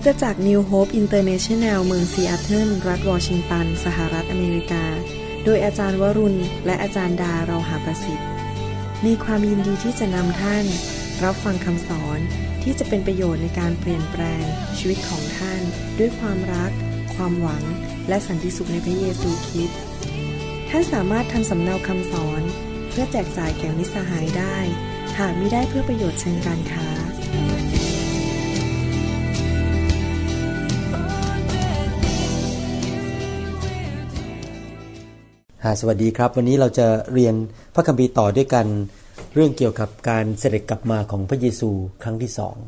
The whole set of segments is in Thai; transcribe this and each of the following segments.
ตจักร New Hope International เมืองซีแอตเทิลรัฐวอชิงตันสหรัฐอเมริกาโดยอาจารย์วรุณและอาจารย์ดาเราหาประสิทธิ์มีความยินดีที่จะนำท่านรับฟังคำสอนที่จะเป็นประโยชน์ในการเปลี่ยนแปลงชีวิตของท่านด้วยความรักความหวังและสันติสุขในพระเยซูคริสต์ท่านสามารถทำสำเนาคำสอนเพื่อแจกจ่ายแก่มิตรสหายได้หากมิได้เพื่อประโยชน์เชิงการค้าสวัสดีครับวันนี้เราจะเรียนพระคัมภีร์ต่อด้วยกันเรื่องเกี่ยวกับการเสด็จกลับมาของพระเยซูครั้งที่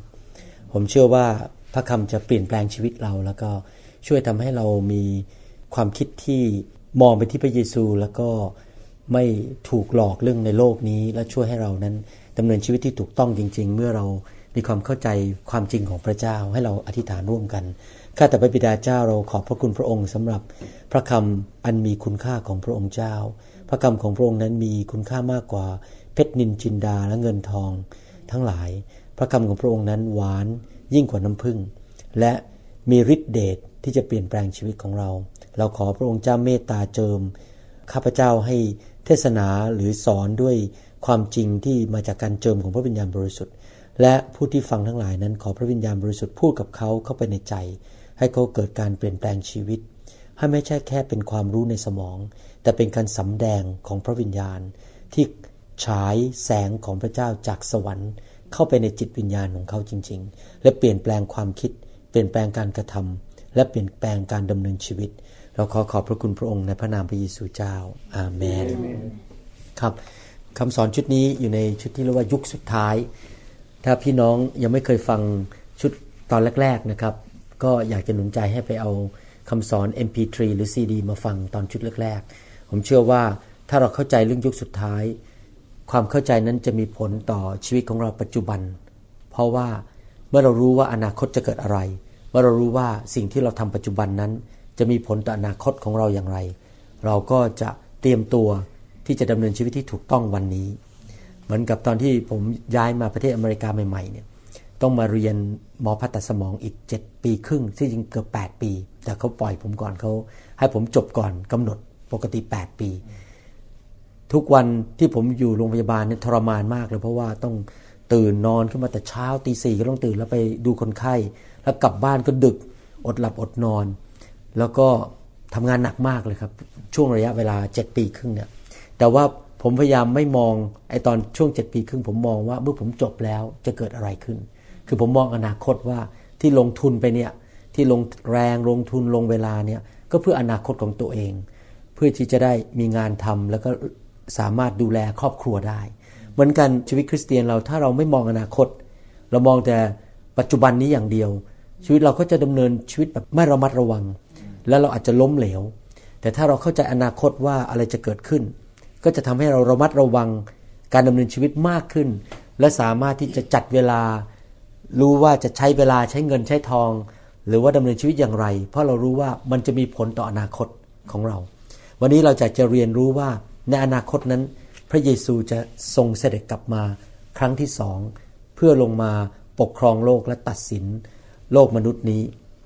2ผมเชื่อว่าพระคำจะเปลี่ยนแปลงชีวิตเราแล้วก็ช่วยทำให้เรามีความคิดที่มองไปที่พระเยซูแล้วก็ไม่ถูกหลอกเรื่องในโลกนี้และช่วยให้เรานั้นดำเนินชีวิตที่ถูกต้องจริงๆเมื่อเรามีความเข้าใจความจริงของพระเจ้าให้เราอธิษฐานร่วมกันข้าแต่พระบิดาเจ้าเราขอบพระคุณพระองค์สำหรับพระคำอันมีคุณค่าของพระองค์เจ้าพระคำของพระองค์นั้นมีคุณค่ามากกว่าเพชรนิลจินดาและเงินทองทั้งหลายพระคำของพระองค์นั้นหวานยิ่งกว่าน้ำผึ้งและมีฤทธิ์เดชที่จะเปลี่ยนแปลงชีวิตของเราเราขอพระองค์เจ้าเมตตาเจิมข้าพเจ้าให้เทศนาหรือสอนด้วยความจริงที่มาจากการเจิมของพระวิญญาณบริสุทธิ์และผู้ที่ฟังทั้งหลายนั้นขอพระวิญญาณบริสุทธิ์พูดกับเขาเข้าไปในใจให้เขาเกิดการเปลี่ยนแปลงชีวิตให้ไม่ใช่แค่เป็นความรู้ในสมองแต่เป็นการสำแดงของพระวิญญาณที่ฉายแสงของพระเจ้าจากสวรรค์เข้าไปในจิตวิญญาณของเขาจริงๆและเปลี่ยนแปลงความคิดเปลี่ยนแปลงการกระทำและเปลี่ยนแปลงการดำเนินชีวิตเราขอบพระคุณพระองค์ในพระนามพระเยซูเจ้าอาเมนครับคำสอนชุดนี้อยู่ในชุดที่เรียกว่ายุคสุดท้ายถ้าพี่น้องยังไม่เคยฟังชุดตอนแรกๆนะครับก็อยากจะหนุนใจให้ไปเอาคำสอน MP3 หรือ CD มาฟังตอนชุดแรกๆผมเชื่อว่าถ้าเราเข้าใจเรื่องยุคสุดท้ายความเข้าใจนั้นจะมีผลต่อชีวิตของเราปัจจุบันเพราะว่าเมื่อเรารู้ว่าอนาคตจะเกิดอะไรเมื่อเรารู้ว่าสิ่งที่เราทำปัจจุบันนั้นจะมีผลต่ออนาคตของเราอย่างไรเราก็จะเตรียมตัวที่จะดำเนินชีวิตที่ถูกต้องวันนี้เหมือนกับตอนที่ผมย้ายมาประเทศอเมริกาใหม่ๆเนี่ยต้องมาเรียนหมอผ่าตัดสมองอีก7 ปีครึ่งที่จริงเกือบ8 ปีแต่เขาปล่อยผมก่อนเขาให้ผมจบก่อนกำหนดปกติ8 ปีทุกวันที่ผมอยู่โรงพยาบาลเนี่ยทรมานมากเลยเพราะว่าต้องตื่นนอนขึ้นมาแต่เช้าตี 4ก็ต้องตื่นแล้วไปดูคนไข้แล้วกลับบ้านก็ดึกอดหลับอดนอนแล้วก็ทำงานหนักมากเลยครับช่วงระยะเวลา7 ปีครึ่งเนี่ยแต่ว่าผมพยายามไม่มองไอ้ตอนช่วง7 ปีครึ่งผมมองว่าเมื่อผมจบแล้วจะเกิดอะไรขึ้นคือผมมองอนาคตว่าที่ลงทุนไปเนี่ยที่ลงแรงลงทุนลงเวลาเนี่ยก็เพื่ออนาคตของตัวเองเพื่อที่จะได้มีงานทำแล้วก็สามารถดูแลครอบครัวได้เหมือนกันชีวิตคริสเตียนเราถ้าเราไม่มองอนาคตเรามองแต่ปัจจุบันนี้อย่างเดียวชีวิตเราก็จะดำเนินชีวิตแบบไม่ระมัดระวังแล้วเราอาจจะล้มเหลวแต่ถ้าเราเข้าใจอนาคตว่าอะไรจะเกิดขึ้นก็จะทำให้เราระมัดระวังการดำเนินชีวิตมากขึ้นและสามารถที่จะจัดเวลารู้ว่าจะใช้เวลาใช้เงินใช้ทองหรือว่าดำเนินชีวิตอย่างไรเพราะเรารู้ว่ามันจะมีผลต่ออนาคตของเราวันนี้เราจะเรียนรู้ว่าในอนาคตนั้นพระเยซูจะทรงเสด็จกลับมาครั้งที่2เพื่อลงมาปกครองโลกและตัดสินโลกมนุษย์นี้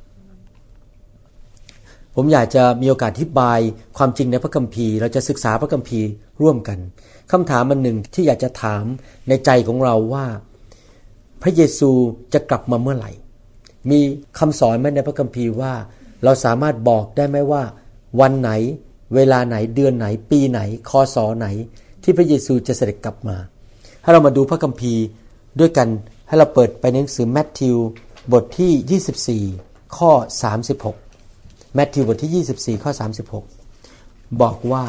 ผมอยากจะมีโอกาสอธิบายความจริงในพระคัมภีร์เราจะศึกษาพระคัมภีร์ร่วมกันคำถามอันหนึ่งที่อยากจะถามในใจของเราว่าพระเยซูจะกลับมาเมื่อไหร่มีคำสอนไหมในพระคัมภีร์ว่าเราสามารถบอกได้ไหมว่าวันไหนเวลาไหนเดือนไหนปีไหนคศไหนที่พระเยซูจะเสด็จกลับมาให้เรามาดูพระคัมภีร์ด้วยกันให้เราเปิดไปในหนังสือมัทธิวบทที่24ข้อ36มัทธิวบทที่24ข้อ36บอกว่า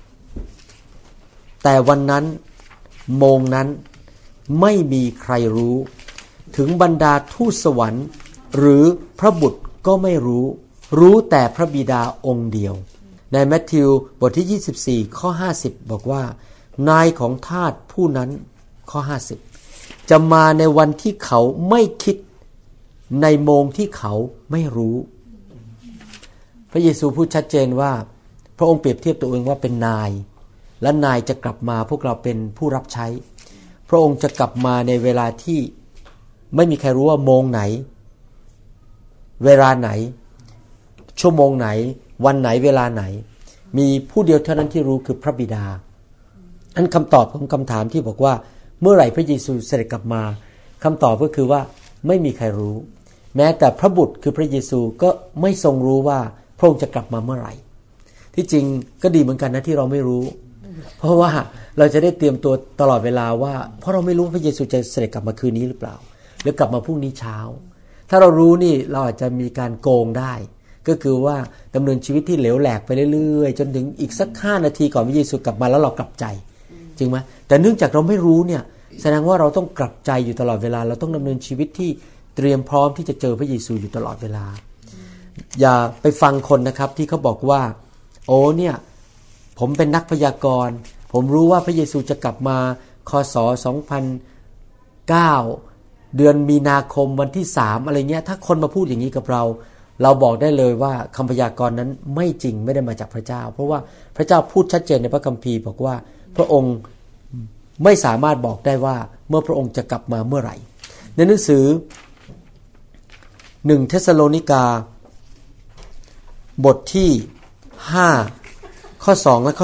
แต่วันนั้นโมงนั้นไม่มีใครรู้ถึงบรรดาทูตสวรรค์หรือพระบุตรก็ไม่รู้แต่พระบิดาองค์เดียวในมัทธิวบทที่24ข้อ50บอกว่านายของทาสผู้นั้นข้อ50จะมาในวันที่เขาไม่คิดในโมงที่เขาไม่รู้พระเยซูพูดชัดเจนว่าพระองค์เปรียบเทียบตัวเองว่าเป็นนายและนายจะกลับมาพวกเราเป็นผู้รับใช้พระองค์จะกลับมาในเวลาที่ไม่มีใครรู้ว่าโมงไหนเวลาไหนชั่วโมงไหนวันไหนเวลาไหนมีผู้เดียวเท่านั้นที่รู้คือพระบิดาอันคำตอบของคำถามที่บอกว่าเมื่อไหร่พระเยซูเสด็จกลับมาคำตอบก็คือว่าไม่มีใครรู้แม้แต่พระบุตรคือพระเยซูก็ไม่ทรงรู้ว่าพระองค์จะกลับมาเมื่อไหร่ที่จริงก็ดีเหมือนกันนะที่เราไม่รู้เพราะว่าเราจะได้เตรียมตัวตลอดเวลาว่าเพราะเราไม่รู้พระเยซูจะเสด็จกลับมาคืนนี้หรือเปล่าหรือกลับมาพรุ่งนี้เช้าถ้าเรารู้นี่เราอาจจะมีการโกงได้ก็คือว่าดำเนินชีวิตที่เหลวแหลกไปเรื่อยๆจนถึงอีกสัก5 นาทีก่อนพระเยซูกลับมาแล้วเรากลับใจจริงไหมแต่เนื่องจากเราไม่รู้เนี่ยแสดงว่าเราต้องกลับใจอยู่ตลอดเวลาเราต้องดำเนินชีวิตที่เตรียมพร้อมที่จะเจอพระเยซูอยู่ตลอดเวลาอย่าไปฟังคนนะครับที่เขาบอกว่าโอ้เนี่ยผมเป็นนักพยากรณ์ผมรู้ว่าพระเยซูจะกลับมาคศ2009เดือนมีนาคมวันที่3อะไรเงี้ยถ้าคนมาพูดอย่างนี้กับเราบอกได้เลยว่าคำพยากรณ์นั้นไม่จริงไม่ได้มาจากพระเจ้าเพราะว่าพระเจ้าพูดชัดเจนในพระคัมภีร์บอกว่าพระองค์ไม่สามารถบอกได้ว่าเมื่อพระองค์จะกลับมาเมื่อไหร่ในหนังสือ1เธสโลนิกาบทที่5ข้อ2และข้อ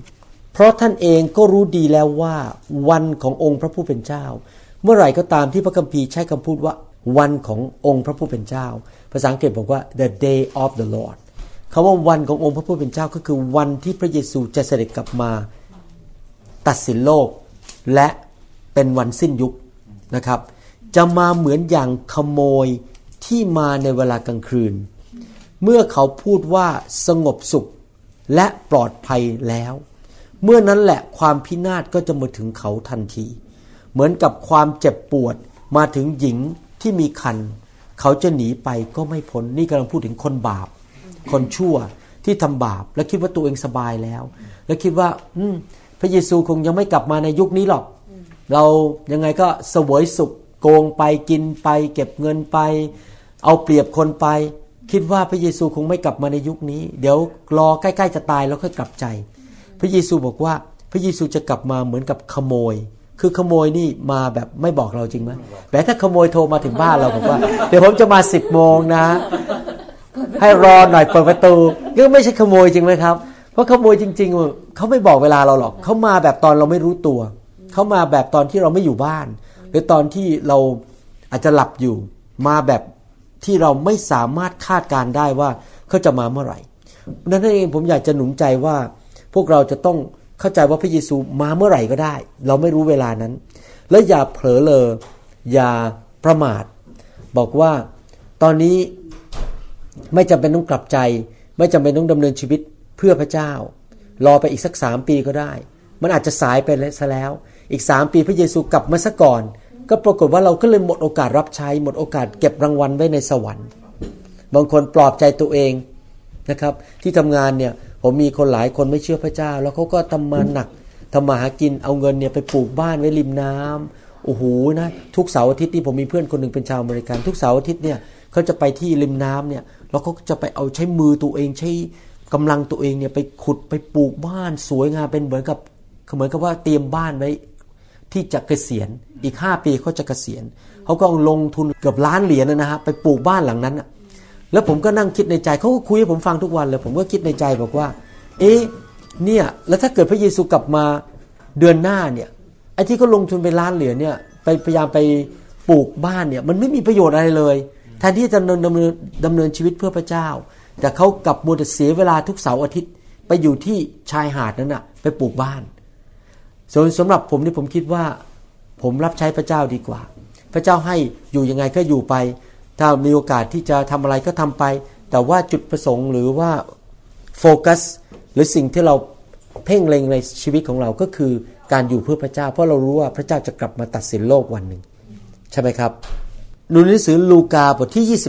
3เพราะท่านเองก็รู้ดีแล้วว่าวันขององค์พระผู้เป็นเจ้าเมื่อไหร่ก็ตามที่พระคัมภีร์ใช้คำพูดว่าวันขององค์พระผู้เป็นเจ้าภาษาอังกฤษบอกว่า the day of the Lord คำว่าวันขององค์พระผู้เป็นเจ้าก็คือวันที่พระเยซูจะเสด็จกลับมาตัดสินโลกและเป็นวันสิ้นยุคนะครับจะมาเหมือนอย่างขโมยที่มาในเวลากลางคืนเมื่อเขาพูดว่าสงบสุขและปลอดภัยแล้วเมื่อนั้นแหละความพินาศก็จะมาถึงเขาทันทีเหมือนกับความเจ็บปวดมาถึงหญิงที่มีครรภ์เขาจะหนีไปก็ไม่พ้นนี่กำลังพูดถึงคนบาปคนชั่วที่ทำบาปและคิดว่าตัวเองสบายแล้วและคิดว่าพระเยซูคงยังไม่กลับมาในยุคนี้หรอกเรายังไงก็เสวยสุขโกงไปกินไปเก็บเงินไปเอาเปรียบคนไปคิดว่าพระเยซูคงไม่กลับมาในยุคนี้เดี๋ยวรอใกล้ๆจะตายแล้วค่อยกลับใจพระเยซูบอกว่าพระเยซูจะกลับมาเหมือนกับขโมยคือขโมยนี่มาแบบไม่บอกเราจริงไหมแต่ถ้าขโมยโทรมาถึงบ้านเราบอกว่าเดี๋ยวผมจะมา10 โมงนะให้รอหน่อยเปิดประตูก็ไม่ใช่ขโมยจริงไหมครับเพราะขโมยจริงๆเขาไม่บอกเวลาเราหรอกเขามาแบบตอนเราไม่รู้ตัวเขามาแบบตอนที่เราไม่อยู่บ้านหรือตอนที่เราอาจจะหลับอยู่มาแบบที่เราไม่สามารถคาดการได้ว่าเขาจะมาเมื่อไหร่นั่นเองผมอยากจะหนุนใจว่าพวกเราจะต้องเข้าใจว่าพระเยซูมาเมื่อไหร่ก็ได้เราไม่รู้เวลานั้นและอย่าเผลอเลออย่าประมาทบอกว่าตอนนี้ไม่จำเป็นต้องกลับใจไม่จำเป็นต้องดำเนินชีวิตเพื่อพระเจ้ารอไปอีกสัก3 ปีก็ได้มันอาจจะสายไปซะแล้วอีก3 ปีพระเยซูกลับมาซะก่อนก็ปรากฏว่าเราก็เลยหมดโอกาสรับใช้หมดโอกาสเก็บรางวัลไว้ในสวรรค์บางคนปลอบใจตัวเองนะครับที่ทำงานเนี่ยผมมีคนหลายคนไม่เชื่อพระเจ้าแล้วเขาก็ทำมาหนักทำมาหากินเอาเงินเนี่ยไปปลูกบ้านไว้ริมน้ำโอ้โหนะทุกเสาร์อาทิตย์นี่ผมมีเพื่อนคนหนึ่งเป็นชาวอเมริกันทุกเสาร์อาทิตย์เนี่ยเขาจะไปที่ริมน้ำเนี่ยแล้วเขาจะไปเอาใช้มือตัวเองใช้กำลังตัวเองเนี่ยไปขุดไปปลูกบ้านสวยงามเป็นเหมือนกับว่าเตรียมบ้านไว้ที่จะเกษียณอีก5 ปีเขาจะเกษียณเขาก็ลงทุนเกือบ$1,000,000นะฮะไปปลูกบ้านหลังนั้นอ่ะแล้วผมก็นั่งคิดในใจเขาก็คุยให้ผมฟังทุกวันเลยผมก็คิดในใจบอกว่าเนี่ยแล้วถ้าเกิดพระเยซูกลับมาเดือนหน้าเนี่ยไอ้ที่เขาลงทุนไป$1,000,000เนี่ยไปพยายามไปปลูกบ้านเนี่ยมันไม่มีประโยชน์อะไรเลยแทนที่จะดำเนินชีวิตเพื่อพระเจ้าแต่เขากลับมัวแต่เสียเวลาทุกเสาร์อาทิตย์ไปอยู่ที่ชายหาดนั้นน่ะไปปลูกบ้านส่วนสำหรับผมนี่ผมคิดว่าผมรับใช้พระเจ้าดีกว่าพระเจ้าให้อยู่ยังไงก็อยู่ไปถ้ามีโอกาสที่จะทำอะไรก็ทำไปแต่ว่าจุดประสงค์หรือว่าโฟกัสหรือสิ่งที่เราเพ่งเล็งในชีวิตของเราก็คือการอยู่เพื่อพระเจ้าเพราะเรารู้ว่าพระเจ้าจะกลับมาตัดสินโลกวันหนึ่งใช่ไหมครับดูหนังสือลูกาบทที่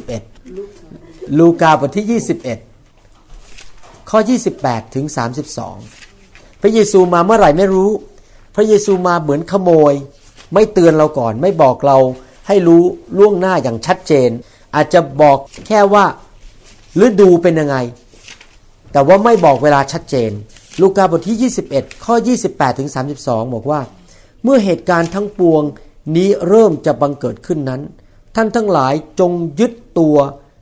21ลูกาบทที่21ข้อ28ถึง32พระเยซูมาเมื่อไหร่ไม่รู้พระเยซูมาเหมือนขโมยไม่เตือนเราก่อนไม่บอกเราให้รู้ล่วงหน้าอย่างชัดเจนอาจจะบอกแค่ว่าฤดูเป็นยังไงแต่ว่าไม่บอกเวลาชัดเจนลูกาบทที่21ข้อ28ถึง32บอกว่าเมื่อเหตุการณ์ทั้งปวงนี้เริ่มจะบังเกิดขึ้นนั้นท่านทั้งหลายจงยึดตัว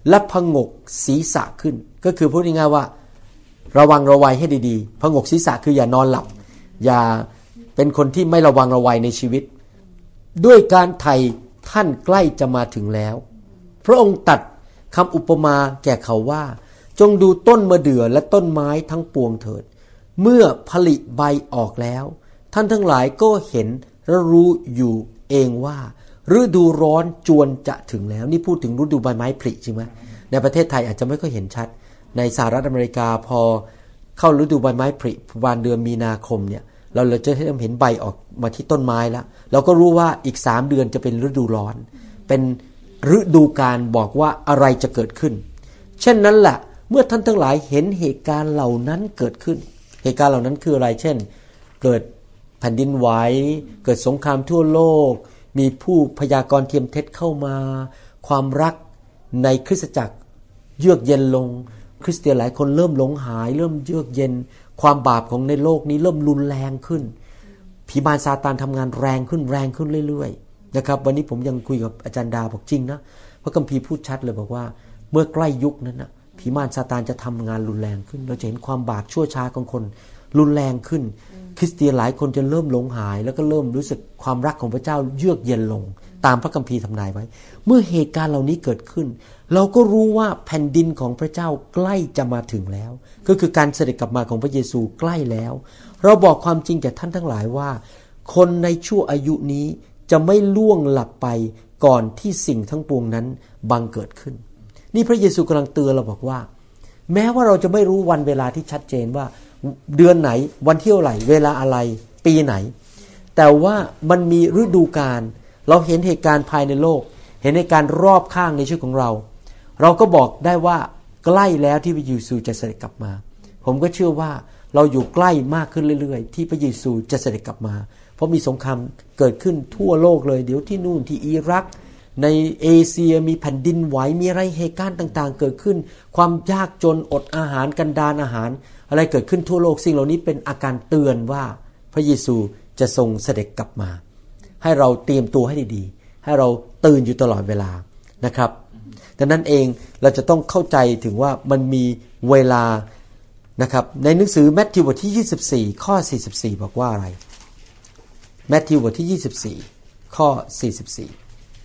และผงกศีรษะขึ้นก็คือพูดง่ายๆว่าระวังระวัยให้ดีๆผงกศีรษะคืออย่านอนหลับอย่าเป็นคนที่ไม่ระวังระวัยในชีวิตด้วยการไถ่ท่านใกล้จะมาถึงแล้วพระองค์ตรัสคำอุปมาแก่เขาว่าจงดูต้นมะเดื่อและต้นไม้ทั้งปวงเถิดเมื่อผลิใบออกแล้วท่านทั้งหลายก็เห็นและรู้อยู่เองว่าฤดูร้อนจวนจะถึงแล้วนี่พูดถึงฤดูใบไม้ผลิจริงไหมในประเทศไทยอาจจะไม่ค่อยเห็นชัดในสหรัฐอเมริกาพอเข้าฤดูใบไม้ผลิประมาณเดือนมีนาคมเนี่ยเราจะเห็นใบออกมาที่ต้นไม้แล้วเราก็รู้ว่าอีก3 เดือนจะเป็นฤดูร้อนเป็นฤดูกาลบอกว่าอะไรจะเกิดขึ้นเช่นนั้นแหละเมื่อท่านทั้งหลายเห็นเหตุการณ์เหล่านั้นเกิดขึ้นเหตุการณ์เหล่านั้นคืออะไรเช่นเกิดแผ่นดินไหวเกิดสงครามทั่วโลกมีผู้พยากรณ์เทียมเท็จเข้ามาความรักในคริสตจักรเยือกเย็นลงคริสเตียนหลายคนเริ่มหลงหายเริ่มเยือกเย็นความบาปของในโลกนี้เริ่มรุนแรงขึ้นผีมารซาตานทำงานแรงขึ้นเรื่อยๆนะครับวันนี้ผมยังคุยกับอาจารย์ดาบอกจริงนะพระคัมภีร์พูดชัดเลยบอกว่าเมื่อใกล้ยุคนั้นนะผีมารซาตานจะทำงานรุนแรงขึ้นเราจะเห็นความบาปชั่วช้าของคนรุนแรงขึ้นคริสเตียนหลายคนจะเริ่มหลงหายแล้วก็เริ่มรู้สึกความรักของพระเจ้าเยือกเย็นลงตามพระคัมภีร์ทำนายไว้เมื่อเหตุการณ์เหล่านี้เกิดขึ้นเราก็รู้ว่าแผ่นดินของพระเจ้าใกล้จะมาถึงแล้วก็คือการเสด็จกลับมาของพระเยซูใกล้แล้วเราบอกความจริงแก่ท่านทั้งหลายว่าคนในชั่วอายุนี้จะไม่ล่วงหลับไปก่อนที่สิ่งทั้งปวงนั้นบังเกิดขึ้นนี่พระเยซูกำลังเตือนเราบอกว่าแม้ว่าเราจะไม่รู้วันเวลาที่ชัดเจนว่าเดือนไหนวันที่เท่าไหร่เวลาอะไรปีไหนแต่ว่ามันมีฤดูกาลเราเห็นเหตุการณ์ภายในโลกเห็นเหตุการณ์รอบข้างในชีวิตของเราเราก็บอกได้ว่าใกล้แล้วที่พระเยซูจะเสด็จกลับมาผมก็เชื่อว่าเราอยู่ใกล้มากขึ้นเรื่อยๆที่พระเยซูจะเสด็จกลับมาเพราะมีสงครามเกิดขึ้นทั่วโลกเลยเดี๋ยวที่นู่นที่อิรักในเอเชียมีแผ่นดินไหวมีอะไรเหตุการณ์ต่างๆเกิดขึ้นความยากจนอดอาหารกันดารอาหารอะไรเกิดขึ้นทั่วโลกสิ่งเหล่านี้เป็นอาการเตือนว่าพระเยซูจะทรงเสด็จกลับมาให้เราเตรียมตัวให้ดีๆให้เราตื่นอยู่ตลอดเวลานะครับดังนั้นเองเราจะต้องเข้าใจถึงว่ามันมีเวลานะครับในหนังสือมัทธิวบทที่24ข้อ44บอกว่าอะไรมัทธิวบทที่24ข้อ44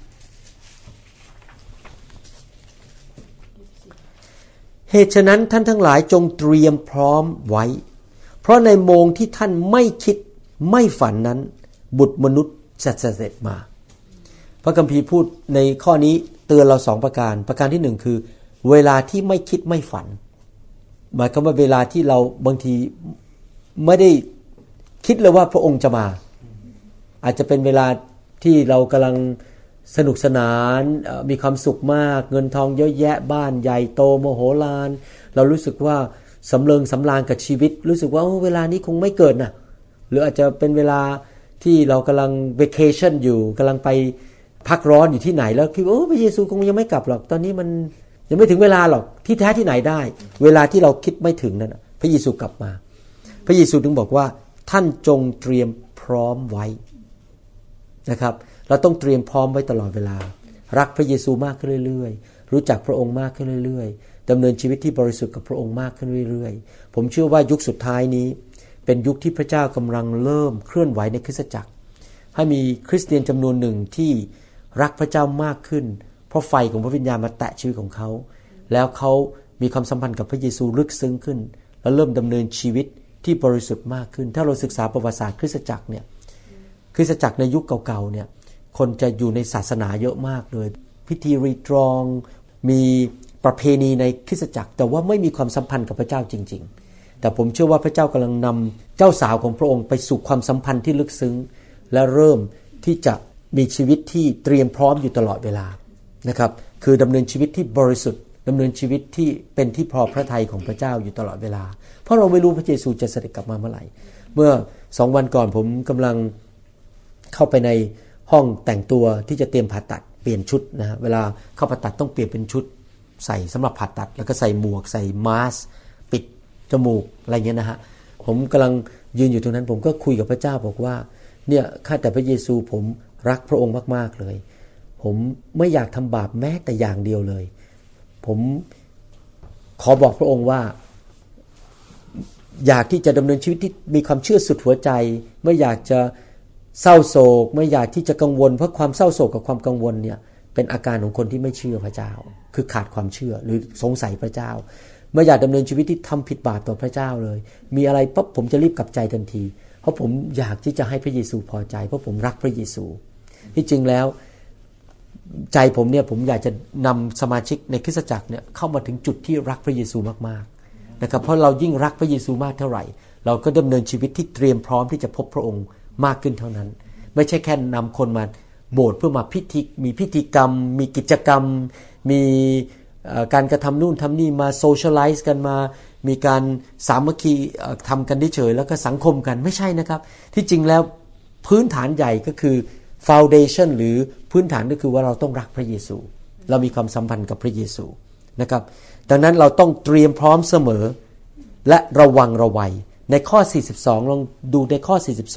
เหตุฉะนั้นท่านทั้งหลายจงเตรียมพร้อมไว้เพราะในโมงที่ท่านไม่คิดไม่ฝันนั้นบุตรมนุษย์จะเสด็จมาพระคัมภีร์พูดในข้อนี้เตือนเรา2ประการที่1คือเวลาที่ไม่คิดไม่ฝันหมายความว่าเวลาที่เราบางทีไม่ได้คิดเลยว่าพระองค์จะมาอาจจะเป็นเวลาที่เรากำลังสนุกสนานมีความสุขมากเงินทองเยอะแยะบ้านใหญ่โตมโหฬารเรารู้สึกว่าสำเริงสำราญกับชีวิตรู้สึกว่าเวลานี้คงไม่เกิดนะหรืออาจจะเป็นเวลาที่เรากำลังเวเคชั่นอยู่กำลังไปพักร้อนอยู่ที่ไหนแล้วคิดว่าพระเยซูคงยังไม่กลับหรอกตอนนี้มันยังไม่ถึงเวลาหรอกที่แท้ที่ไหนได้เวลาที่เราคิดไม่ถึงนั่นพระเยซูกลับมาพระเยซูถึงบอกว่าท่านจงเตรียมพร้อมไว้นะครับเราต้องเตรียมพร้อมไว้ตลอดเวลารักพระเยซูมากขึ้นเรื่อยๆรู้จักพระองค์มากขึ้นเรื่อยๆดำเนินชีวิตที่บริสุทธิ์กับพระองค์มากขึ้นเรื่อยๆผมเชื่อว่ายุคสุดท้ายนี้เป็นยุคที่พระเจ้ากำลังเริ่มเคลื่อนไหวในคริสตจักรให้มีคริสเตียนจำนวนหนึ่งที่รักพระเจ้ามากขึ้นเพราะไฟของพระวิญญาณมาแตะชีวิตของเขาแล้วเขามีความสัมพันธ์กับพระเยซูลึกซึ้งขึ้นและเริ่มดำเนินชีวิตที่บริสุทธิ์มากขึ้นถ้าเราศึกษาประวัติศาสตร์คริสตจักรเนี่ยคริสตจักรในยุคเก่าๆเนี่ยคนจะอยู่ในศาสนาเยอะมากเลยพิธีรีตรองมีประเพณีในคริสตจักรแต่ว่าไม่มีความสัมพันธ์กับพระเจ้าจริงๆแต่ผมเชื่อว่าพระเจ้ากำลังนำเจ้าสาวของพระองค์ไปสู่ความสัมพันธ์ที่ลึกซึ้งและเริ่มที่จะมีชีวิตที่เตรียมพร้อมอยู่ตลอดเวลานะครับคือดำเนินชีวิตที่บริสุทธิ์ดำเนินชีวิตที่เป็นที่พอพระทัยของพระเจ้าอยู่ตลอดเวลาเพราะเราไม่รู้พระเยซูจะเสด็จกลับมาเมื่อไหร่เมื่อ2 วันก่อนผมกำลังเข้าไปในห้องแต่งตัวที่จะเตรียมผ่าตัดเปลี่ยนชุดนะเวลาเข้าผ่าตัดต้องเปลี่ยนเป็นชุดใส่สำหรับผ่าตัดแล้วก็ใส่หมวกใส่มาสก์ปิดจมูกอะไรเงี้ยนะฮะผมกำลังยืนอยู่ตรงนั้นผมก็คุยกับพระเจ้าบอกว่าเนี่ยข้าแต่พระเยซูผมรักพระองค์มากๆเลยผมไม่อยากทำบาปแม้แต่อย่างเดียวเลยผมขอบอกพระองค์ว่าอยากที่จะดำเนินชีวิตที่มีความเชื่อสุดหัวใจไม่อยากจะเศร้าโศกไม่อยากที่จะกังวลเพราะความเศร้าโศกกับความกังวลเนี่ยเป็นอาการของคนที่ไม่เชื่อพระเจ้าคือขาดความเชื่อหรือสงสัยพระเจ้าไม่อยากดำเนินชีวิตที่ทำผิดบาปต่อพระเจ้าเลยมีอะไรปั๊บผมจะรีบกลับใจทันทีเพราะผมอยากที่จะให้พระเยซูพอใจเพราะผมรักพระเยซูที่จริงแล้วใจผมเนี่ยผมอยากจะนำสมาชิกในคริสตจักรเนี่ยเข้ามาถึงจุดที่รักพระเยซูมากๆนะครับเพราะเรายิ่งรักพระเยซูมากเท่าไหร่เราก็ดำเนินชีวิตที่เตรียมพร้อมที่จะพบพระองค์มากขึ้นเท่านั้นไม่ใช่แค่นำคนมาโบสถ์เพื่อมามีพิธีกรรมมีกิจกรรมมีการกระทำนู่นทำนี่มาโซเชียลไลซ์กันมามีการสามัคคีทำกันเฉยๆแล้วก็สังคมกันไม่ใช่นะครับที่จริงแล้วพื้นฐานใหญ่ก็คือ foundation หรือพื้นฐานก็คือว่าเราต้องรักพระเยซูเรามีความสัมพันธ์กับพระเยซูนะครับดังนั้นเราต้องเตรียมพร้อมเสมอและระวังระวัยในข้อ42ลองดูในข้อ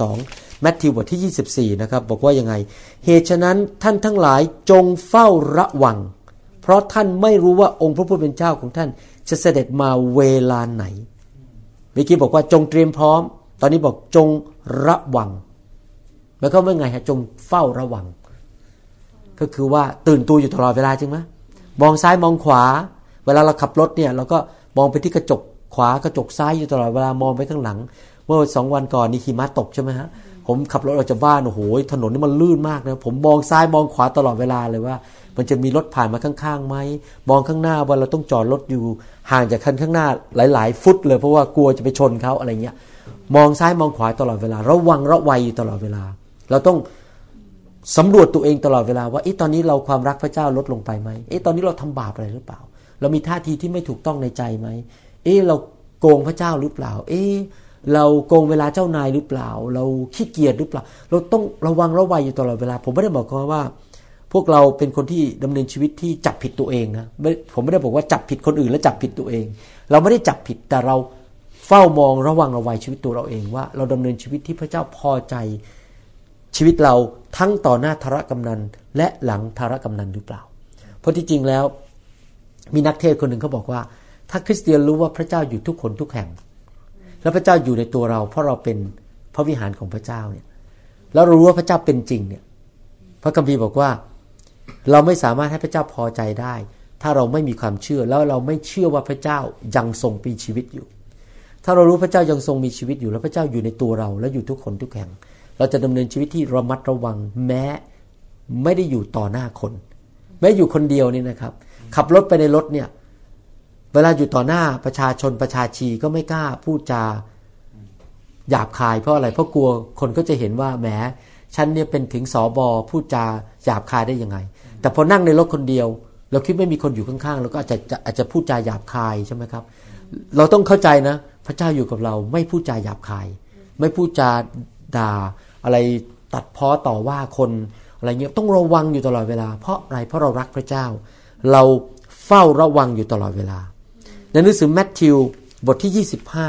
42มัทธิวบทที่24นะครับบอกว่ายังไงเหตุฉะนั้นท่านทั้งหลายจงเฝ้าระวังเพราะท่านไม่รู้ว่าองค์พระผู้เป็นเจ้าของท่านจะเสด็จมาเวลาไหนเมื่อกี้บอกว่าจงเตรียมพร้อมตอนนี้บอกจงระวังแล้วก็ว่าไงฮะจงเฝ้าระวังก็คือว่าตื่นตัวอยู่ตลอดเวลาจริงไหมมองซ้ายมองขวาเวลาเราขับรถเนี่ยเราก็มองไปที่กระจกขวากระจกซ้ายอยู่ตลอดเวลามองไปข้างหลังเมื่อ2 วันก่อนนี่หิมะตกใช่ไหมฮะผมขับรถออกจากบ้านโอ้โหถนนนี่มันลื่นมากนะผมมองซ้ายมองขวาตลอดเวลาเลยว่ามันจะมีรถผ่านมาข้างๆไหมมองข้างหน้าว่าเราต้องจอดรถอยู่ห่างจากคันข้างหน้าหลายๆฟุตเลยเพราะว่ากลัวจะไปชนเขาอะไรเงี้ยมองซ้ายมองขวาตลอดเวลาระวังระวัยอยู่ตลอดเวลาเราต้องสำรวจตัวเองตลอดเวลาว่าตอนนี้เราความรักพระเจ้าลดลงไปไหมตอนนี้เราทำบาปอะไรหรือเปล่าเรามีท่าทีที่ไม่ถูกต้องในใจไหมเราโกงพระเจ้าหรือเปล่าเราโกงเวลาเจ้านายหรือเปล่าเราขี้เกียจหรือเปล่าเราต้องระวังระวัยอยู่ตลอดเวลาผมไม่ได้บอกว่าพวกเราเป็นคนที่ดำเนินชีวิตที่จับผิดตัวเองนะผมไม่ได้บอกว่าจับผิดคนอื่นและจับผิดตัวเองเราไม่ได้จับผิดแต่เราเฝ้ามองระวังระวัยชีวิตตัวเราเองว่าเราดำเนินชีวิตที่พระเจ้าพอใจชีวิตเราทั้งต่อหน้าธารกำนันและหลังธารกำนันหรือเปล่าเพราะที่จริงแล้วมีนักเทศคนหนึ่งเขาบอกว่าถ้าคริสเตียนรู้ว่าพระเจ้าอยู่ทุกคนทุกแห่งแล้วพระเจ้าอยู่ในตัวเราเพราะเราเป็นพระวิหารของพระเจ้าเนี่ยแล้วเรารู้ว่าพระเจ้าเป็นจริงเนี่ยพระคัมภีร์บอกว่าเราไม่สามารถให้พระเจ้าพอใจได้ถ้าเราไม่มีความเชื่อแล้วเราไม่เชื่อว่าพระเจ้ายังทรงมีชีวิตอยู่ถ้าเรารู้พระเจ้ายังทรงมีชีวิตอยู่แล้วพระเจ้าอยู่ในตัวเราและอยู่ทุกคนทุกแห่งเราจะดำเนินชีวิตที่ระมัดระวังแม้ไม่ได้อยู่ต่อหน้าคนแม้อยู่คนเดียวนี่นะครับขับรถไปในรถเนี่ยเวลาอยู่ต่อหน้าประชาชนประชาชีก็ไม่กล้าพูดจาหยาบคายเพราะอะไรเพราะกลัวคนก็จะเห็นว่าแหมฉันเนี่ยเป็นถึงสบพูดจาหยาบคายได้ยังไงแต่พอนั่งในรถคนเดียวเราคิดไม่มีคนอยู่ข้างๆเราก็อาจจะพูดจาหยาบคายใช่ไหมครับเราต้องเข้าใจนะพระเจ้าอยู่กับเราไม่พูดจาหยาบคายไม่พูดจาด่าอะไรตัดพ้อต่อว่าคนอะไรเงี้ยต้องระวังอยู่ตลอดเวลาเพราะอะไรเพราะเรารักพระเจ้าเราเฝ้าระวังอยู่ตลอดเวลาในหนังสือมัทธิวบทที่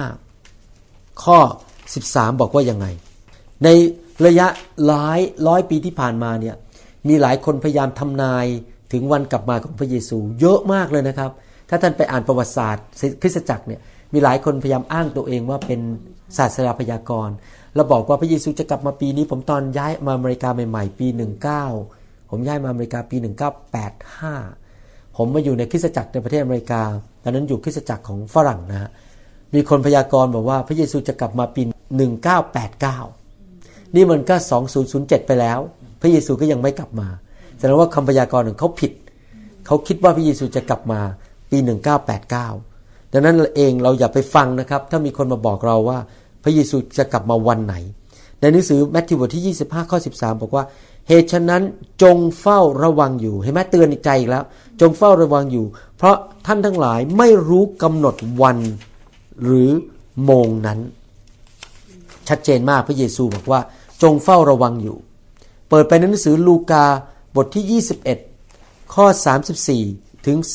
25ข้อ13บอกว่ายังไงในระยะร้อยปีที่ผ่านมาเนี่ยมีหลายคนพยายามทำนายถึงวันกลับมาของพระเยซูเยอะมากเลยนะครับถ้าท่านไปอ่านประวัติศาสตร์คริสตจักรเนี่ยมีหลายคนพยายามอ้างตัวเองว่าเป็นศาสดาพยากรณ์แล้วบอกว่าพระเยซูจะกลับมาปีนี้ผมตอนย้ายมาอเมริกาใหม่ๆปี19ผมย้ายมาอเมริกาปี1985ผมมาอยู่ในคริสตจักรในประเทศอเมริกาตอนนั้นอยู่คริสตจักรของฝรั่งนะฮะมีคนพยากรณ์บอกว่าพระเยซูจะกลับมาปี1989นี่มันก็2007ไปแล้วพระเยซูก็ยังไม่กลับมาแสดงว่าคำพยากรณ์ของเขาผิดเขาคิดว่าพระเยซูจะกลับมาปี1989ดังนั้นเองเราอย่าไปฟังนะครับถ้ามีคนมาบอกเราว่าพระเยซูจะกลับมาวันไหนในหนังสือมัทธิวบทที่25ข้อ13บอกว่าเหตุฉะนั้นจงเฝ้าระวังอยู่เห็นไหมเตือนใจอีกแล้วจงเฝ้าระวังอยู่เพราะท่านทั้งหลายไม่รู้กำหนดวันหรือโมงนั้นชัดเจนมากพระเยซูบอกว่าจงเฝ้าระวังอยู่เปิดไปในหนังสือลูกาบทที่21ข้อ34ถึง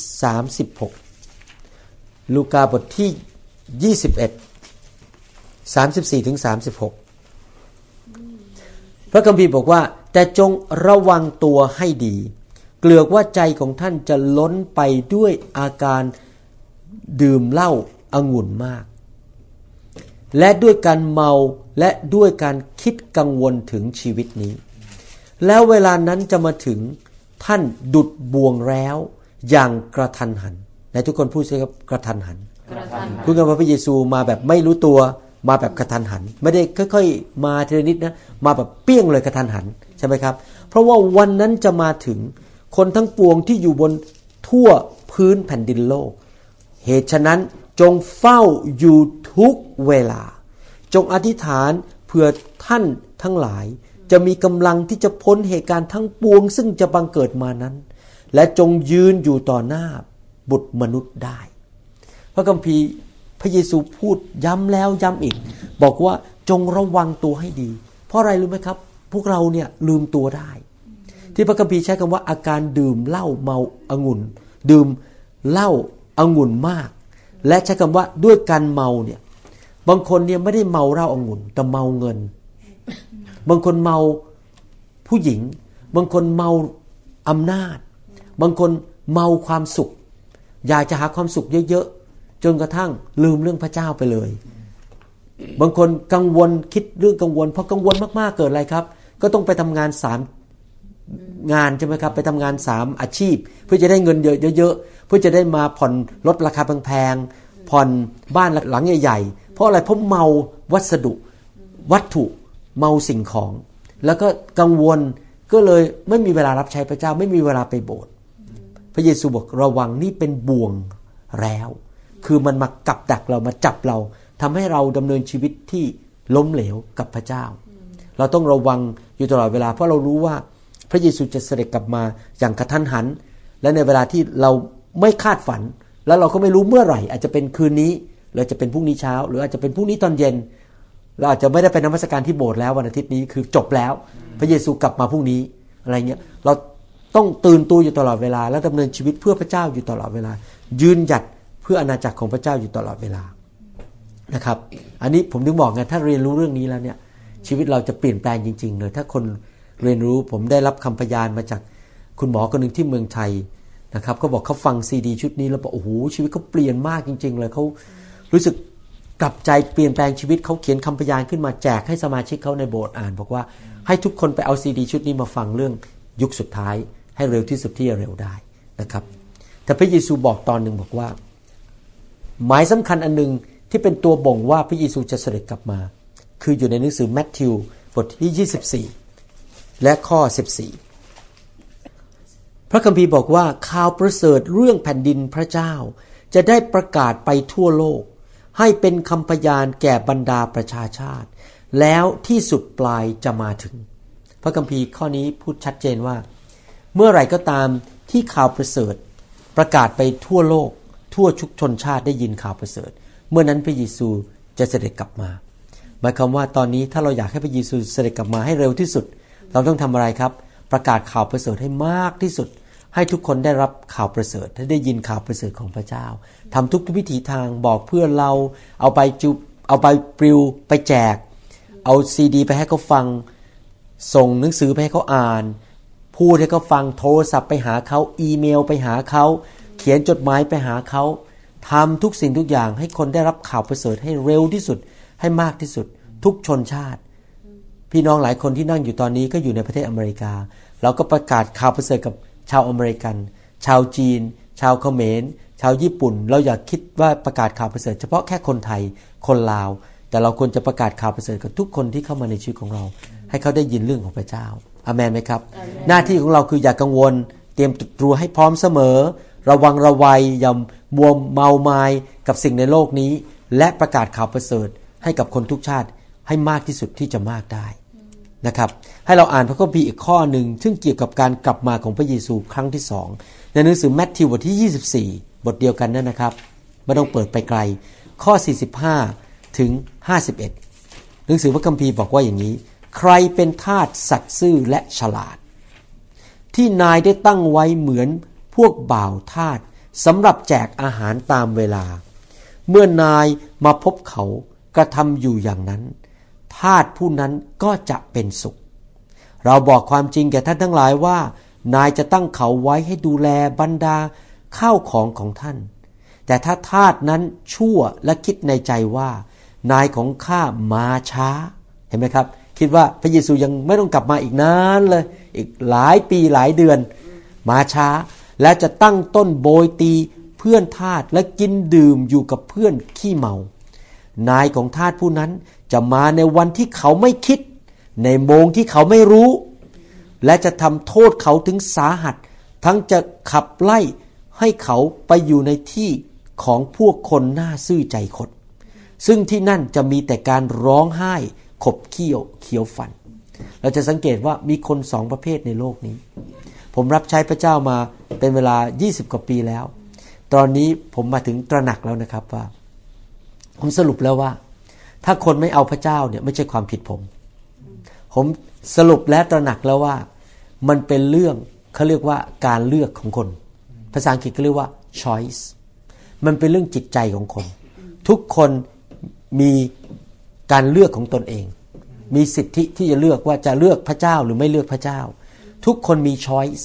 36ลูกาบทที่21 34ถึง36พระคัมภีร์บอกว่าแต่จงระวังตัวให้ดีเกลือกว่าใจของท่านจะล้นไปด้วยอาการดื่มเหล้าองุ่นมากและด้วยการเมาและด้วยการคิดกังวลถึงชีวิตนี้แล้วเวลานั้นจะมาถึงท่านดุจบ่วงแล้วอย่างกระทันหันไหนทุกคนพูดสิครับกระทันหันพูดกันว่าพระเยซูมาแบบไม่รู้ตัวมาแบบกระทันหันไม่ได้ค่อยๆมาทีละนิดนะมาแบบเปี้ยงเลยกระทันหันใช่ไหมครับเพราะว่าวันนั้นจะมาถึงคนทั้งปวงที่อยู่บนทั่วพื้นแผ่นดินโลกเหตุฉะนั้นจงเฝ้าอยู่ทุกเวลาจงอธิษฐานเพื่อท่านทั้งหลายจะมีกำลังที่จะพ้นเหตุการณ์ทั้งปวงซึ่งจะบังเกิดมานั้นและจงยืนอยู่ต่อหน้าบุตรมนุษย์ได้พระคัมภีร์พระเยซูพูดย้ำแล้วย้ำอีกบอกว่าจงระวังตัวให้ดีเพราะอะไรรู้ไหมครับพวกเราเนี่ยลืมตัวได้ที่พระคัมภีร์ใช้คำว่าอาการดื่มเหล้าเมาองุ่นดื่มเหล้าองุ่นมากและใช้คำว่าด้วยการเมาเนี่ยบางคนเนี่ยไม่ได้เมาเหล้าองุ่นแต่เมาเงินบางคนเมาผู้หญิงบางคนเมาอำนาจบางคนเมาความสุขอยากจะหาความสุขเยอะๆจนกระทั่งลืมเรื่องพระเจ้าไปเลยบางคนกังวลคิดเรื่องกังวลพอกังวลมากๆเกิดอะไรครับก็ต้องไปทำงาน3 งานใช่ไหมครับไปทำงาน3 อาชีพเพื่อจะได้เงินเยอะๆเพื่อจะได้มาผ่อนลดราคาแพงๆผ่อนบ้านหลังใหญ่ๆเพราะอะไรเพราะเมาวัตถุเมาสิ่งของแล้วก็กังวลก็เลยไม่มีเวลารับใช้พระเจ้าไม่มีเวลาไปโบสถ์พระเยซูบอกระวังนี่เป็นบ่วงแล้วคือมันมากับดักเรามาจับเราทำให้เราดำเนินชีวิตที่ล้มเหลวกับพระเจ้าเราต้องระวังอยู่ตลอดเวลาเพราะเรารู้ว่าพระเยซูจะเสด็จกลับมาอย่างกระทันหันและในเวลาที่เราไม่คาดฝันแล้วเราก็ไม่รู้เมื่อไหร่อาจจะเป็นคืนนี้หรือจะเป็นพรุ่งนี้เช้าหรืออาจจะเป็นพรุ่งนี้ตอนเย็นเราอาจจะไม่ได้ไปนมัสการที่โบสถ์แล้ววันอาทิตย์นี้คือจบแล้วพระเยซูกลับมาพรุ่งนี้อะไรเงี้ยเราต้องตื่นตัวอยู่ตลอดเวลาและดำเนินชีวิตเพื่อพระเจ้าอยู่ตลอดเวลายืนหยัดเพื่ออาณาจักรของพระเจ้าอยู่ตลอดเวลานะครับอันนี้ผมถึงบอกไงถ้าเรียนรู้เรื่องนี้แล้วเนี่ยชีวิตเราจะเปลี่ยนแปลงจริงๆเลยถ้าคนเรียนรู้ผมได้รับคำพยานมาจากคุณหมอคนหนึ่งที่เมืองไทยนะครับเขาบอกเขาฟังซีดีชุดนี้แล้วบอกโอ้โหชีวิตเขาเปลี่ยนมากจริงๆเลยเขารู้สึกกลับใจเปลี่ยนแปลงชีวิตเขาเขียนคำพยานขึ้นมาแจกให้สมาชิกเขาในโบสถ์อ่านบอกว่าให้ทุกคนไปเอาซีดีชุดนี้มาฟังเรื่องยุคสุดท้ายให้เร็วที่สุดที่จะเร็วได้นะครับแต่พระเยซูบอกตอนหนึ่งบอกว่าหมายสำคัญอันนึงที่เป็นตัวบ่งว่าพระเยซูจะเสด็จกลับมาคืออยู่ในหนังสือมัทธิวบทที่24และข้อ14พระคัมภีร์บอกว่าข่าวประเสริฐเรื่องแผ่นดินพระเจ้าจะได้ประกาศไปทั่วโลกให้เป็นคำพยานแก่บรรดาประชาชาติแล้วที่สุดปลายจะมาถึงพระคัมภีร์ข้อนี้พูดชัดเจนว่าเมื่อไหร่ก็ตามที่ข่าวประเสริฐประกาศไปทั่วโลกทั่วชุกชนชาติได้ยินข่าวประเสริฐเมื่อนั้นพระเยซูจะเสด็จกลับมาหมายความว่าตอนนี้ถ้าเราอยากให้พระเยซูเสด็จกลับมาให้เร็วที่สุดเราต้องทำอะไรครับประกาศข่าวประเสริฐให้มากที่สุดให้ทุกคนได้รับข่าวประเสริฐได้ยินข่าวประเสริฐของพระเจ้าทำทุกวิถีทางบอกเพื่อนเราเอาใบปลิวไปแจกเอาซีดีไปให้เขาฟังส่งหนังสือไปให้เขาอ่านพูดให้เขาฟังโทรศัพท์ไปหาเขาอีเมลไปหาเขาเขียนจดหมายไปหาเขาทำทุกสิ่งทุกอย่างให้คนได้รับข่าวประเสริฐให้เร็วที่สุดให้มากที่สุดทุกชนชาติพี่น้องหลายคนที่นั่งอยู่ตอนนี้ก็อยู่ในประเทศอเมริกาเราก็ประกาศข่าวประเสริฐกับชาวอเมริกันชาวจีนชาวเขมรชาวญี่ปุ่นเราอยากคิดว่าประกาศข่าวประเสริฐเฉพาะแค่คนไทยคนลาวแต่เราควรจะประกาศข่าวประเสริฐกับทุกคนที่เข้ามาในชีวิตของเราให้เขาได้ยินเรื่องของพระเจ้าอาเมนไหมครับหน้าที่ของเราคืออย่ากังวลเตรียมตัวให้พร้อมเสมอระวังระวัยอย่ามัวเมามายกับสิ่งในโลกนี้และประกาศข่าวประเสริฐให้กับคนทุกชาติให้มากที่สุดที่จะมากได้นะครับให้เราอ่านพระคัมภีร์อีกข้อหนึ่งซึ่งเกี่ยวกับการกลับมาของพระเยซูครั้งที่2ในหนังสือมัทธิวบทที่24บทเดียวกันนั่นนะครับไม่ต้องเปิดไปไกลข้อ45ถึง51หนังสือพระคัมภีร์บอกว่าอย่างนี้ใครเป็นทาสสัตย์ซื่อและฉลาดที่นายได้ตั้งไว้เหมือนพวกบ่าวทาสสำหรับแจกอาหารตามเวลาเมื่อนายมาพบเขากระทำอยู่อย่างนั้นทาสผู้นั้นก็จะเป็นสุขเราบอกความจริงแก่ท่านทั้งหลายว่านายจะตั้งเขาไว้ให้ดูแลบรรดาข้าวของของท่านแต่ถ้าทาสนั้นชั่วและคิดในใจว่านายของข้ามาช้าเห็นไหมครับคิดว่าพระเยซูยังไม่ต้องกลับมาอีกนานเลยอีกหลายปีหลายเดือนมาช้าและจะตั้งต้นโบยตีเพื่อนทาสและกินดื่มอยู่กับเพื่อนขี้เมานายของทาสผู้นั้นจะมาในวันที่เขาไม่คิดในโมงที่เขาไม่รู้และจะทำโทษเขาถึงสาหัสทั้งจะขับไล่ให้เขาไปอยู่ในที่ของพวกคนหน้าซื่อใจคดซึ่งที่นั่นจะมีแต่การร้องไห้ขบเคี้ยวฟันเราจะสังเกตว่ามีคนสองประเภทในโลกนี้ผมรับใช้พระเจ้ามาเป็นเวลา20กว่าปีแล้วตอนนี้ผมมาถึงตระหนักแล้วนะครับว่าผมสรุปแล้วว่าถ้าคนไม่เอาพระเจ้าเนี่ยไม่ใช่ความผิดผมสรุปและตระหนักแล้วว่ามันเป็นเรื่องเขาเรียกว่าการเลือกของคนภาษาอังกฤษเขาเรียกว่า choice มันเป็นเรื่องจิตใจของคนทุกคนมีการเลือกของตนเองมีสิทธิที่จะเลือกว่าจะเลือกพระเจ้าหรือไม่เลือกพระเจ้าทุกคนมี choice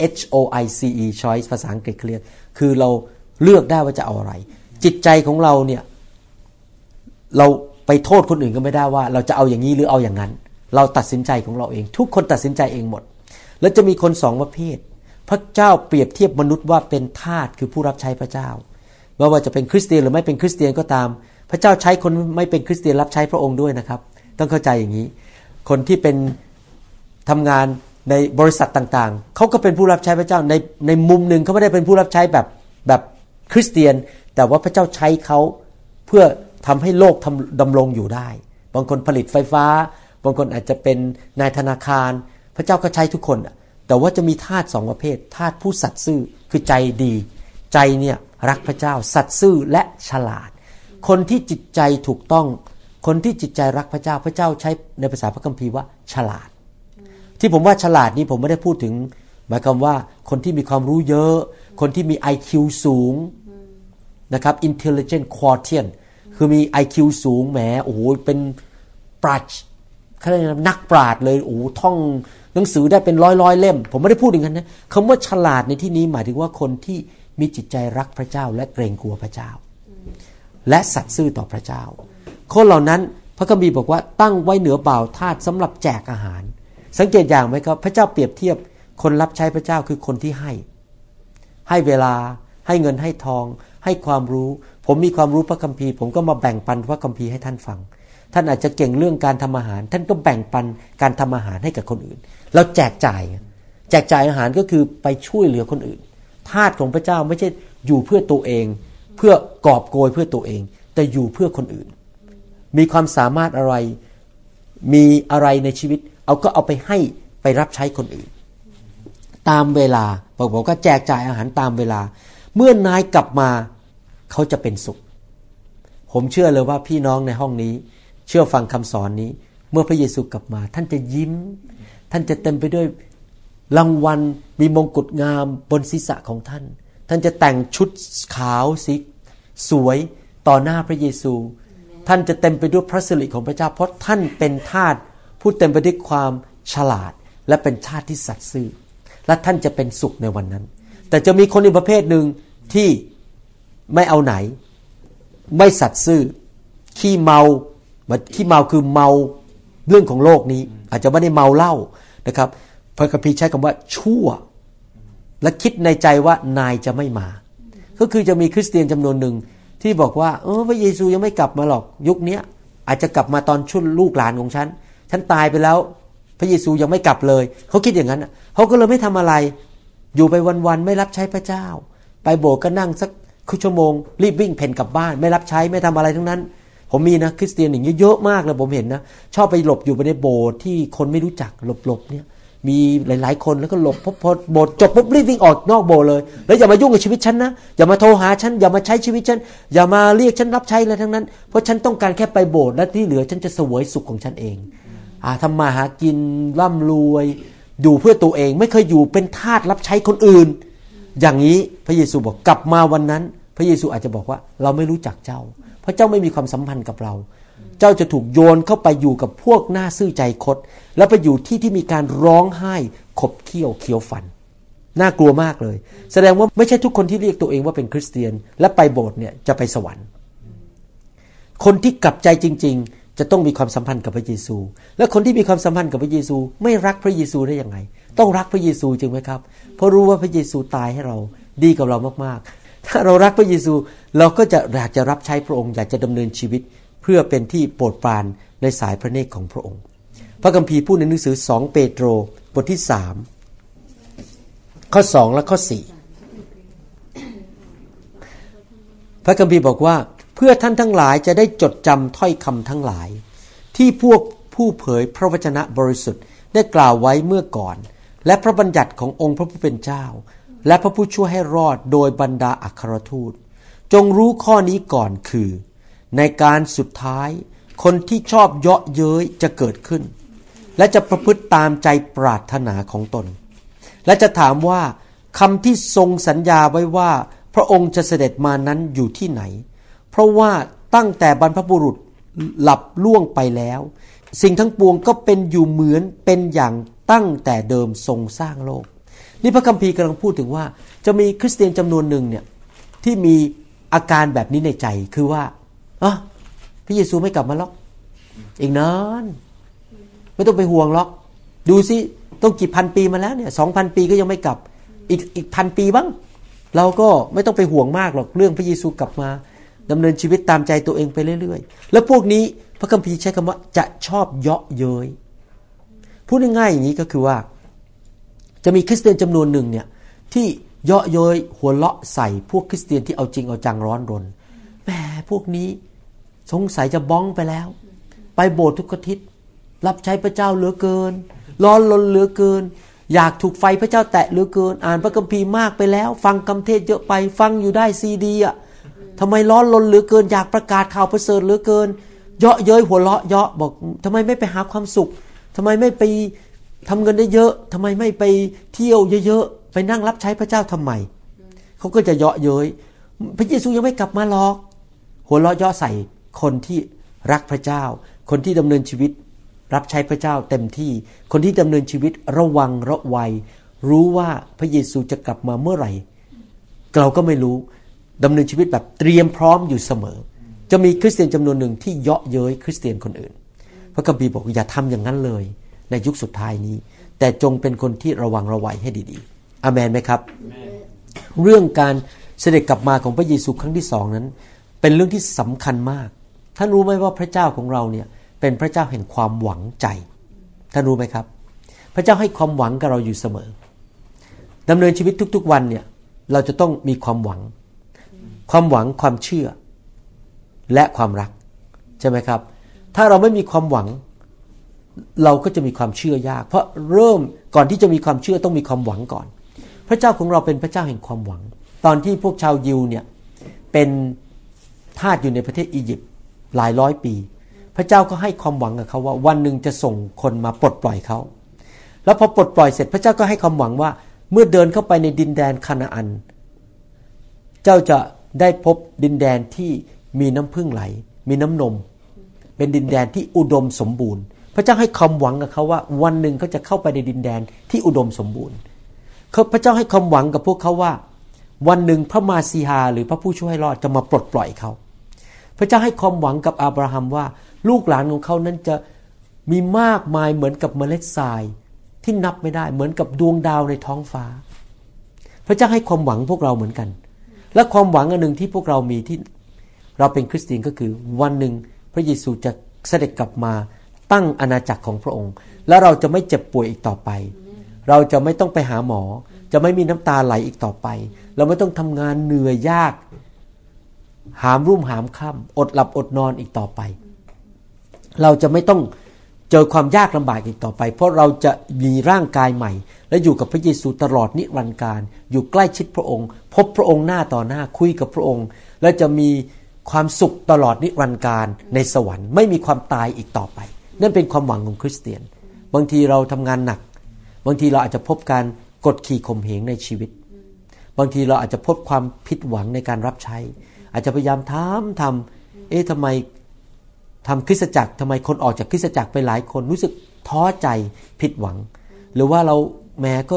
choice choice ภาษาอังกฤษเรียกคือเราเลือกได้ว่าจะเอาอะไรจิตใจของเราเนี่ยเราไปโทษคนอื่นก็ไม่ได้ว่าเราจะเอาอย่างนี้หรือเอาอย่างนั้นเราตัดสินใจของเราเองทุกคนตัดสินใจเองหมดแล้วจะมีคนสองประเภทพระเจ้าเปรียบเทียบมนุษย์ว่าเป็นทาสคือผู้รับใช้พระเจ้าไม่ว่าจะเป็นคริสเตียนหรือไม่เป็นคริสเตียนก็ตามพระเจ้าใช้คนไม่เป็นคริสเตียนรับใช้พระองค์ด้วยนะครับต้องเข้าใจอย่างนี้คนที่เป็นทำงานในบริษัทต่างๆเขาก็เป็นผู้รับใช้พระเจ้าในมุมหนึ่งเขาไม่ได้เป็นผู้รับใช้แบบคริสเตียนแต่ว่าพระเจ้าใช้เขาเพื่อทำให้โลกดำรงอยู่ได้บางคนผลิตไฟฟ้าบางคนอาจจะเป็นนายธนาคารพระเจ้าก็ใช้ทุกคนแต่ว่าจะมีทาสสองประเภททาสผู้สัตย์ซื่อคือใจดีใจเนี่ยรักพระเจ้าสัตย์ซื่อและฉลาดคนที่จิตใจถูกต้องคนที่จิตใจรักพระเจ้าพระเจ้าใช้ในภาษาพระคัมภีร์ว่าฉลาดที่ผมว่าฉลาดนี้ผมไม่ได้พูดถึงหมายความว่าคนที่มีความรู้เยอะคนที่มี IQ สูงนะครับ intelligent quotient คือมี IQ สูงแหมโอ้โหเป็นปราชญ์เขาเรียกนักปราชญ์เลยโอ้โหท่องหนังสือได้เป็นร้อยเล่มผมไม่ได้พูดอย่างนั้นนะคำว่าฉลาดในที่นี้หมายถึงว่าคนที่มีจิตใจรักพระเจ้าและเกรงกลัวพระเจ้าและสัตย์ซื่อต่อพระเจ้าคนเหล่านั้นพระคัมภีร์บอกว่าตั้งไว้เหนือบ่าวทาสสำหรับแจกอาหารสังเกตอย่างไหมครับพระเจ้าเปรียบเทียบคนรับใช้พระเจ้าคือคนที่ให้เวลาให้เงินให้ทองให้ความรู้ผมมีความรู้พระคัมภีร์ผมก็มาแบ่งปันพระคัมภีร์ให้ท่านฟังท่านอาจจะเก่งเรื่องการทำอาหารท่านก็แบ่งปันการทำอาหารให้กับคนอื่นเราแจกจ่ายอาหารก็คือไปช่วยเหลือคนอื่นทาสของพระเจ้าไม่ใช่อยู่เพื่อตัวเองเพื่อกอบโกยเพื่อตัวเองแต่อยู่เพื่อคนอื่นมีความสามารถอะไรมีอะไรในชีวิตเอาไปให้ไปรับใช้คนอื่นตามเวลาบอกว่าแจกจ่ายอาหารตามเวลาเมื่อนายกลับมาเขาจะเป็นสุขผมเชื่อเลยว่าพี่น้องในห้องนี้เชื่อฟังคำสอนนี้เมื่อพระเยซูกลับมาท่านจะยิ้มท่านจะเต็มไปด้วยรางวัลมีมงกุฎงามบนศีรษะของท่านท่านจะแต่งชุดขาวสีสวยต่อหน้าพระเยซูท่านจะเต็มไปด้วยพระสิริของพระเจ้าเพราะท่านเป็นทาสผู้เต็มไปด้วยความฉลาดและเป็นทาสที่สัตย์ซื่อและท่านจะเป็นสุขในวันนั้นแต่จะมีคนอีกประเภทหนึ่งที่ไม่เอาไหนไม่สัตย์ซื่อขี้เมาคือเมาเรื่องของโลกนี้อาจจะไม่ได้เมาเหล้านะครับพระคัมภีร์ใช้คำว่าชั่วและคิดในใจว่านายจะไม่มาก็คือจะมีคริสเตียนจำนวนหนึ่งที่บอกว่าพระเยซูยังไม่กลับมาหรอกยุคนี้อาจจะกลับมาตอนช่วงลูกหลานของฉันตายไปแล้วพระเยซูยังไม่กลับเลยเขาคิดอย่างนั้นเขาก็เลยไม่ทำอะไรอยู่ไปวันๆไม่รับใช้พระเจ้าไปโบสถ์ก็นั่งสักครึ่งชั่วโมงรีบวิ่งเพ่นกลับบ้านไม่รับใช้ไม่ทำอะไรทั้งนั้นผมมีนะคริสเตียนอย่างนี้เยอะมากเลยผมเห็นนะชอบไปหลบอยู่ในโบสถ์ที่คนไม่รู้จักหลบเนี่ยมีหลายๆคนแล้วก็หลบพอโบสถ์จบปุ๊บรีบวิ่งออกนอกโบสถ์เลยแล้วอย่ามายุ่งกับชีวิตฉันนะอย่ามาโทรหาฉันอย่ามาใช้ชีวิตฉันอย่ามาเรียกฉันรับใช้อะไรทั้งนั้นเพราะฉันต้องการแค่ไปโบสถ์และที่เหลือฉันจะเสวยสุขของฉันเองทำมาหากินร่ำรวยอยู่เพื่อตัวเองไม่เคยอยู่เป็นทาสรับใช้คนอื่นอย่างนี้พระเยซูบอกกลับมาวันนั้นพระเยซูอาจจะบอกว่าเราไม่รู้จักเจ้าเพราะเจ้าไม่มีความสัมพันธ์กับเราเจ้าจะถูกโยนเข้าไปอยู่กับพวกหน้าซื่อใจคดแล้วไปอยู่ที่มีการร้องไห้ขบเคี้ยวฟันน่ากลัวมากเลยแสดงว่าไม่ใช่ทุกคนที่เรียกตัวเองว่าเป็นคริสเตียนและไปโบสถ์เนี่ยจะไปสวรรค์คนที่กลับใจจริงๆจะต้องมีความสัมพันธ์กับพระเยซูและคนที่มีความสัมพันธ์กับพระเยซูไม่รักพระเยซูได้ยังไงต้องรักพระเยซูจริงไหมครับเพราะรู้ว่าพระเยซูตายให้เราดีกับเรามากๆถ้าเรารักพระเยซูเราก็จะอยากจะรับใช้พระองค์อยากจะดำเนินชีวิตเพื่อเป็นที่โปรดปรานในสายพระเนตรของพระองค์พระคัมภีร์พูดในหนังสือ2เปโตรบทที่3ข้อ2และข้อ4พระคัมภีร์บอกว่าเพื่อท่านทั้งหลายจะได้จดจำถ้อยคำทั้งหลายที่พวกผู้เผยพระวจนะบริสุทธิ์ได้กล่าวไว้เมื่อก่อนและพระบัญญัติขององค์พระผู้เป็นเจ้าและพระผู้ช่วยให้รอดโดยบรรดาอัครทูตจงรู้ข้อนี้ก่อนคือในการสุดท้ายคนที่ชอบเยาะเย้ยจะเกิดขึ้นและจะประพฤติตามใจปรารถนาของตนและจะถามว่าคำที่ทรงสัญญาไว้ว่าพระองค์จะเสด็จมานั้นอยู่ที่ไหนเพราะว่าตั้งแต่บรรพบุรุษหลับล่วงไปแล้วสิ่งทั้งปวงก็เป็นอยู่เหมือนเป็นอย่างตั้งแต่เดิมทรงสร้างโลกนี่พระคัมภีร์กำลังพูดถึงว่าจะมีคริสเตียนจำนวนหนึ่งเนี่ยที่มีอาการแบบนี้ในใจคือว่าพระเยซูไม่กลับมาหรอกอีกนานไม่ต้องไปห่วงหรอกดูสิต้องกี่พันปีมาแล้วเนี่ย 2,000 ปีก็ยังไม่กลับอีกพันปีบ้างเราก็ไม่ต้องไปห่วงมากหรอกเรื่องพระเยซูกลับมาดำเนินชีวิตตามใจตัวเองไปเรื่อยๆแล้วพวกนี้พระคัมภีร์ใช้คำว่าจะชอบเยาะเย้ยพูดง่ายๆอย่างนี้ก็คือว่าจะมีคริสเตียนจำนวนหนึ่งเนี่ยที่เยาะเย้ยหัวเราะใส่พวกคริสเตียนที่เอาจริงเอาจังร้อนรนแหมพวกนี้สงสัยจะบ้องไปแล้วไปโบสถ์ทุกอาทิตย์รับใช้พระเจ้าเหลือเกินร้อนรนเหลือเกินอยากถูกไฟพระเจ้าแตะเหลือเกินอ่านพระคัมภีร์มากไปแล้วฟังคำเทศเยอะไปฟังอยู่ได้ซีดีอ่ะทำไมร้อนรนเหลือเกินอยากประกาศข่าวประเสริฐเหลือเกินเยาะเย้ยหัวเราะเยาะบอกทำไมไม่ไปหาความสุขทำไมไม่ไปทำเงินได้เยอะทำไมไม่ไปเที่ยวเยอะๆไปนั่งรับใช้พระเจ้าทำไมเขาก็จะเยาะเย้ยพระเยซูยังไม่กลับมาหรอกหัวเราะเยาะใส่คนที่รักพระเจ้าคนที่ดำเนินชีวิตรับใช้พระเจ้าเต็มที่คนที่ดำเนินชีวิตระวังระวัยรู้ว่าพระเยซูจะกลับมาเมื่อไหร่เราก็ไม่รู้ดำเนินชีวิตแบบเตรียมพร้อมอยู่เสมอจะมีคริสเตียนจำนวนหนึ่งที่เยาะเย้ยคริสเตียนคนอื่นพระคัมภีร์บอกอย่าทำอย่างนั้นเลยในยุคสุดท้ายนี้แต่จงเป็นคนที่ระวังระวัยให้ดีๆอาเมนไหมครับเรื่องการเสด็จกลับมาของพระเยซูครั้งที่สองนั้นเป็นเรื่องที่สำคัญมากท่านรู้ไหมว่าพระเจ้าของเราเนี่ยเป็นพระเจ้าแห่งความหวังใจท่านรู้ไหมครับพระเจ้าให้ความหวังกับเราอยู่เสมอดำเนินชีวิตทุกๆวันเนี่ยเราจะต้องมีความหวังความเชื่อและความรักใช่ไหมครับถ้าเราไม่มีความหวังเราก็จะมีความเชื่อยากเพราะเริ่มก่อนที่จะมีความเชื่อต้องมีความหวังก่อนพระเจ้าของเราเป็นพระเจ้าแห่งความหวังตอนที่พวกชาวยิวเนี่ยเป็นทาสอยู่ในประเทศอียิปต์หลายร้อยปีพระเจ้าก็ให้ความหวังกับเขาว่าวันหนึ่งจะส่งคนมาปลดปล่อยเขาแล้วพอปลดปล่อยเสร็จพระเจ้าก็ให้ความหวังว่าเมื่อเดินเข้าไปในดินแดนคานาอันเจ้าจะได้พบดินแดนที่มีน้ำพึ่งไหลมีน้ำนมเป็นดินแดนที่อุดมสมบูรณ์พระเจ้าให้ความหวังกับเขาว่าวันหนึ่งเขาจะเข้าไปในดินแดนที่อุดมสมบูรณ์พระเจ้าให้ความหวังกับพวกเขาว่าวันหนึ่งพระมาซีฮาหรือพระผู้ช่วยให้รอดจะมาปลดปล่อยเขาพระเจ้าให้ความหวังกับอาบราฮัมว่าลูกหลานของเขานั้นจะมีมากมายเหมือนกับเมล็ดทรายที่นับไม่ได้เหมือนกับดวงดาวในท้องฟ้าพระเจ้าให้ความหวังพวกเราเหมือนกันและความหวังอันหนึ่งที่พวกเรามีที่เราเป็นคริสเตียนก็คือวันหนึ่งพระเยซูจะเสด็จกลับมาตั้งอาณาจักรของพระองค์และเราจะไม่เจ็บป่วยอีกต่อไปเราจะไม่ต้องไปหาหมอจะไม่มีน้ำตาไหลอีกต่อไปเราไม่ต้องทำงานเหนื่อยยากหามรุ่มหามค่ำอดหลับอดนอนอีกต่อไปเราจะไม่ต้องเจอความยากลำบากอีกต่อไปเพราะเราจะมีร่างกายใหม่และอยู่กับพระเยซูตลอดนิรันดร์กาลอยู่ใกล้ชิดพระองค์พบพระองค์หน้าต่อหน้าคุยกับพระองค์และจะมีความสุขตลอดนิรันดร์กาลในสวรรค์ไม่มีความตายอีกต่อไปนั่นเป็นความหวังของคริสเตียนบางทีเราทำงานหนักบางทีเราอาจจะพบการกดขี่ข่มเหงในชีวิตบางทีเราอาจจะพบความผิดหวังในการรับใช้อาจจะพยายามทำทำไมทำคริสตจักรทำไมคนออกจากคริสตจักรไปหลายคนรู้สึกท้อใจผิดหวังหรือว่าเราแม้ก็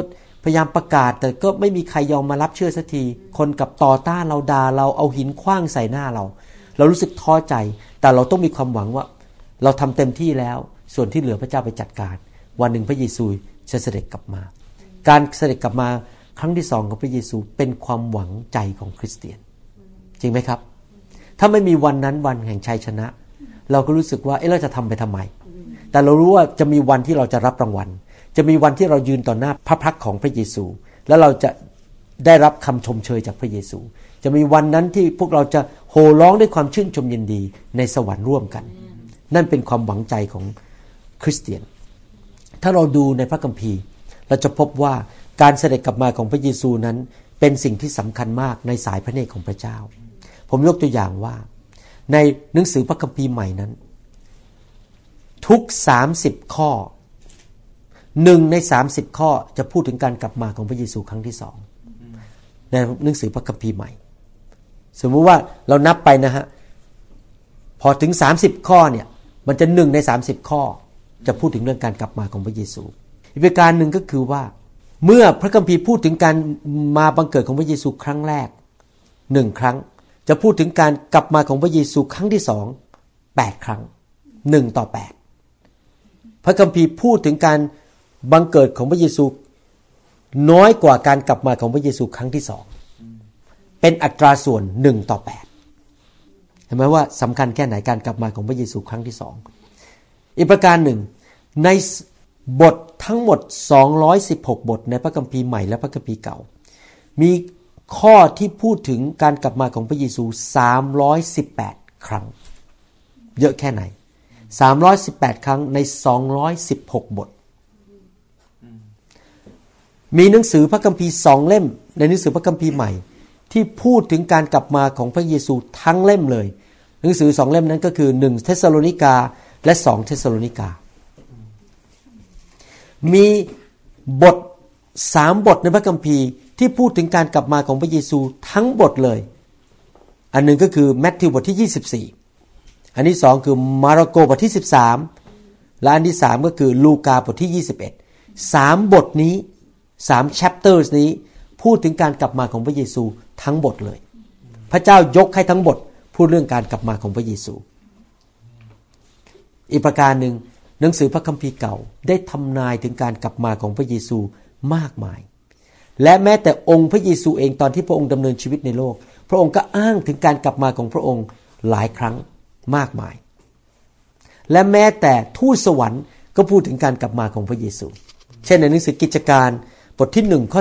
พยายามประกาศแต่ก็ไม่มีใครยอมมารับเชื่อสักทีคนกับต่อต้านเราด่าเราเอาหินขว้างใส่หน้าเรารู้สึกท้อใจแต่เราต้องมีความหวังว่าเราทำเต็มที่แล้วส่วนที่เหลือพระเจ้าไปจัดการวันหนึ่งพระเยซูจะเสด็จกลับมาการเสด็จกลับมาครั้งที่2ของพระเยซูเป็นความหวังใจของคริสเตียนจริงไหมครับถ้าไม่มีวันนั้นวันแห่งชัยชนะเราก็รู้สึกว่าเราจะทำไปทำไมแต่เรารู้ว่าจะมีวันที่เราจะรับรางวัลจะมีวันที่เรายืนต่อหน้าพระพักตร์ของพระเยซูแล้วเราจะได้รับคำชมเชยจากพระเยซูจะมีวันนั้นที่พวกเราจะโห่ร้องด้วยความชื่นชมยินดีในสวรรค์ร่วมกันนั่นเป็นความหวังใจของคริสเตียนถ้าเราดูในพระคัมภีร์เราจะพบว่าการเสด็จกลับมาของพระเยซูนั้นเป็นสิ่งที่สำคัญมากในสายพระเนตรของพระเจ้าผมยกตัวอย่างว่าในหนังสือพระคัมภีร์ใหม่นั้นทุก30ข้อ1ใน30ข้อจะพูดถึงการกลับมาของพระเยซูครั้งที่2ในหนังสือพระคัมภีร์ใหม่สมมุติว่าเรานับไปนะฮะพอถึง30ข้อเนี่ยมันจะ1ใน30ข้อจะพูดถึงเรื่องการกลับมาของพระเยซูอีกประการหนึ่งก็คือว่าเมื่อพระคัมภีร์พูดถึงการมาบังเกิดของพระเยซูครั้งแรก1ครั้งจะพูดถึงการกลับมาของพระเยซูครั้งที่2 8ครั้ง1ต่อ8พระคัมภีร์พูดถึงการบังเกิดของพระเยซูน้อยกว่าการกลับมาของพระเยซูครั้งที่2เป็นอัตราส่วน1ต่อ8เห็นไหมว่าสำคัญแค่ไหนการกลับมาของพระเยซูครั้งที่2อีกประการหนึ่งในบททั้งหมด216บทในพระคัมภีร์ใหม่และพระคัมภีร์เก่ามีข้อที่พูดถึงการกลับมาของพระเยซู318ครั้งเยอะแค่ไหน318ครั้งใน216บทมีหนังสือพระคัมภีร์2เล่มในหนังสือพระคัมภีร์ใหม่ที่พูดถึงการกลับมาของพระเยซูทั้งเล่มเลยหนังสือ2เล่มนั้นก็คือ1เธสซาโลนิกาและ2เธสซาโลนิกามีบท3บทในพระคัมภีร์ที่พูดถึงการกลับมาของพระเยซูทั้งบทเลยอันนึงก็คือมัทธิวบทที่24อันที่2คือมาระโกบทที่13และอันที่3ก็คือลูกาบทที่21 3บทนี้3 chapters นี้พูดถึงการกลับมาของพระเยซูทั้งบทเลยพระเจ้ายกให้ทั้งบทพูดเรื่องการกลับมาของพระเยซูอีกประการหนึ่งหนังสือพระคัมภีร์เก่าได้ทำนายถึงการกลับมาของพระเยซูมากมายและแม้แต่องค์พระเยซูเองตอนที่พระองค์ดำเนินชีวิตในโลกพระองค์ก็อ้างถึงการกลับมาของพระองค์หลายครั้งมากมายและแม้แต่ทูตสวรรค์ก็พูดถึงการกลับมาของพระเยซูเช่นในหนังสือกิจการบทที่1ข้อ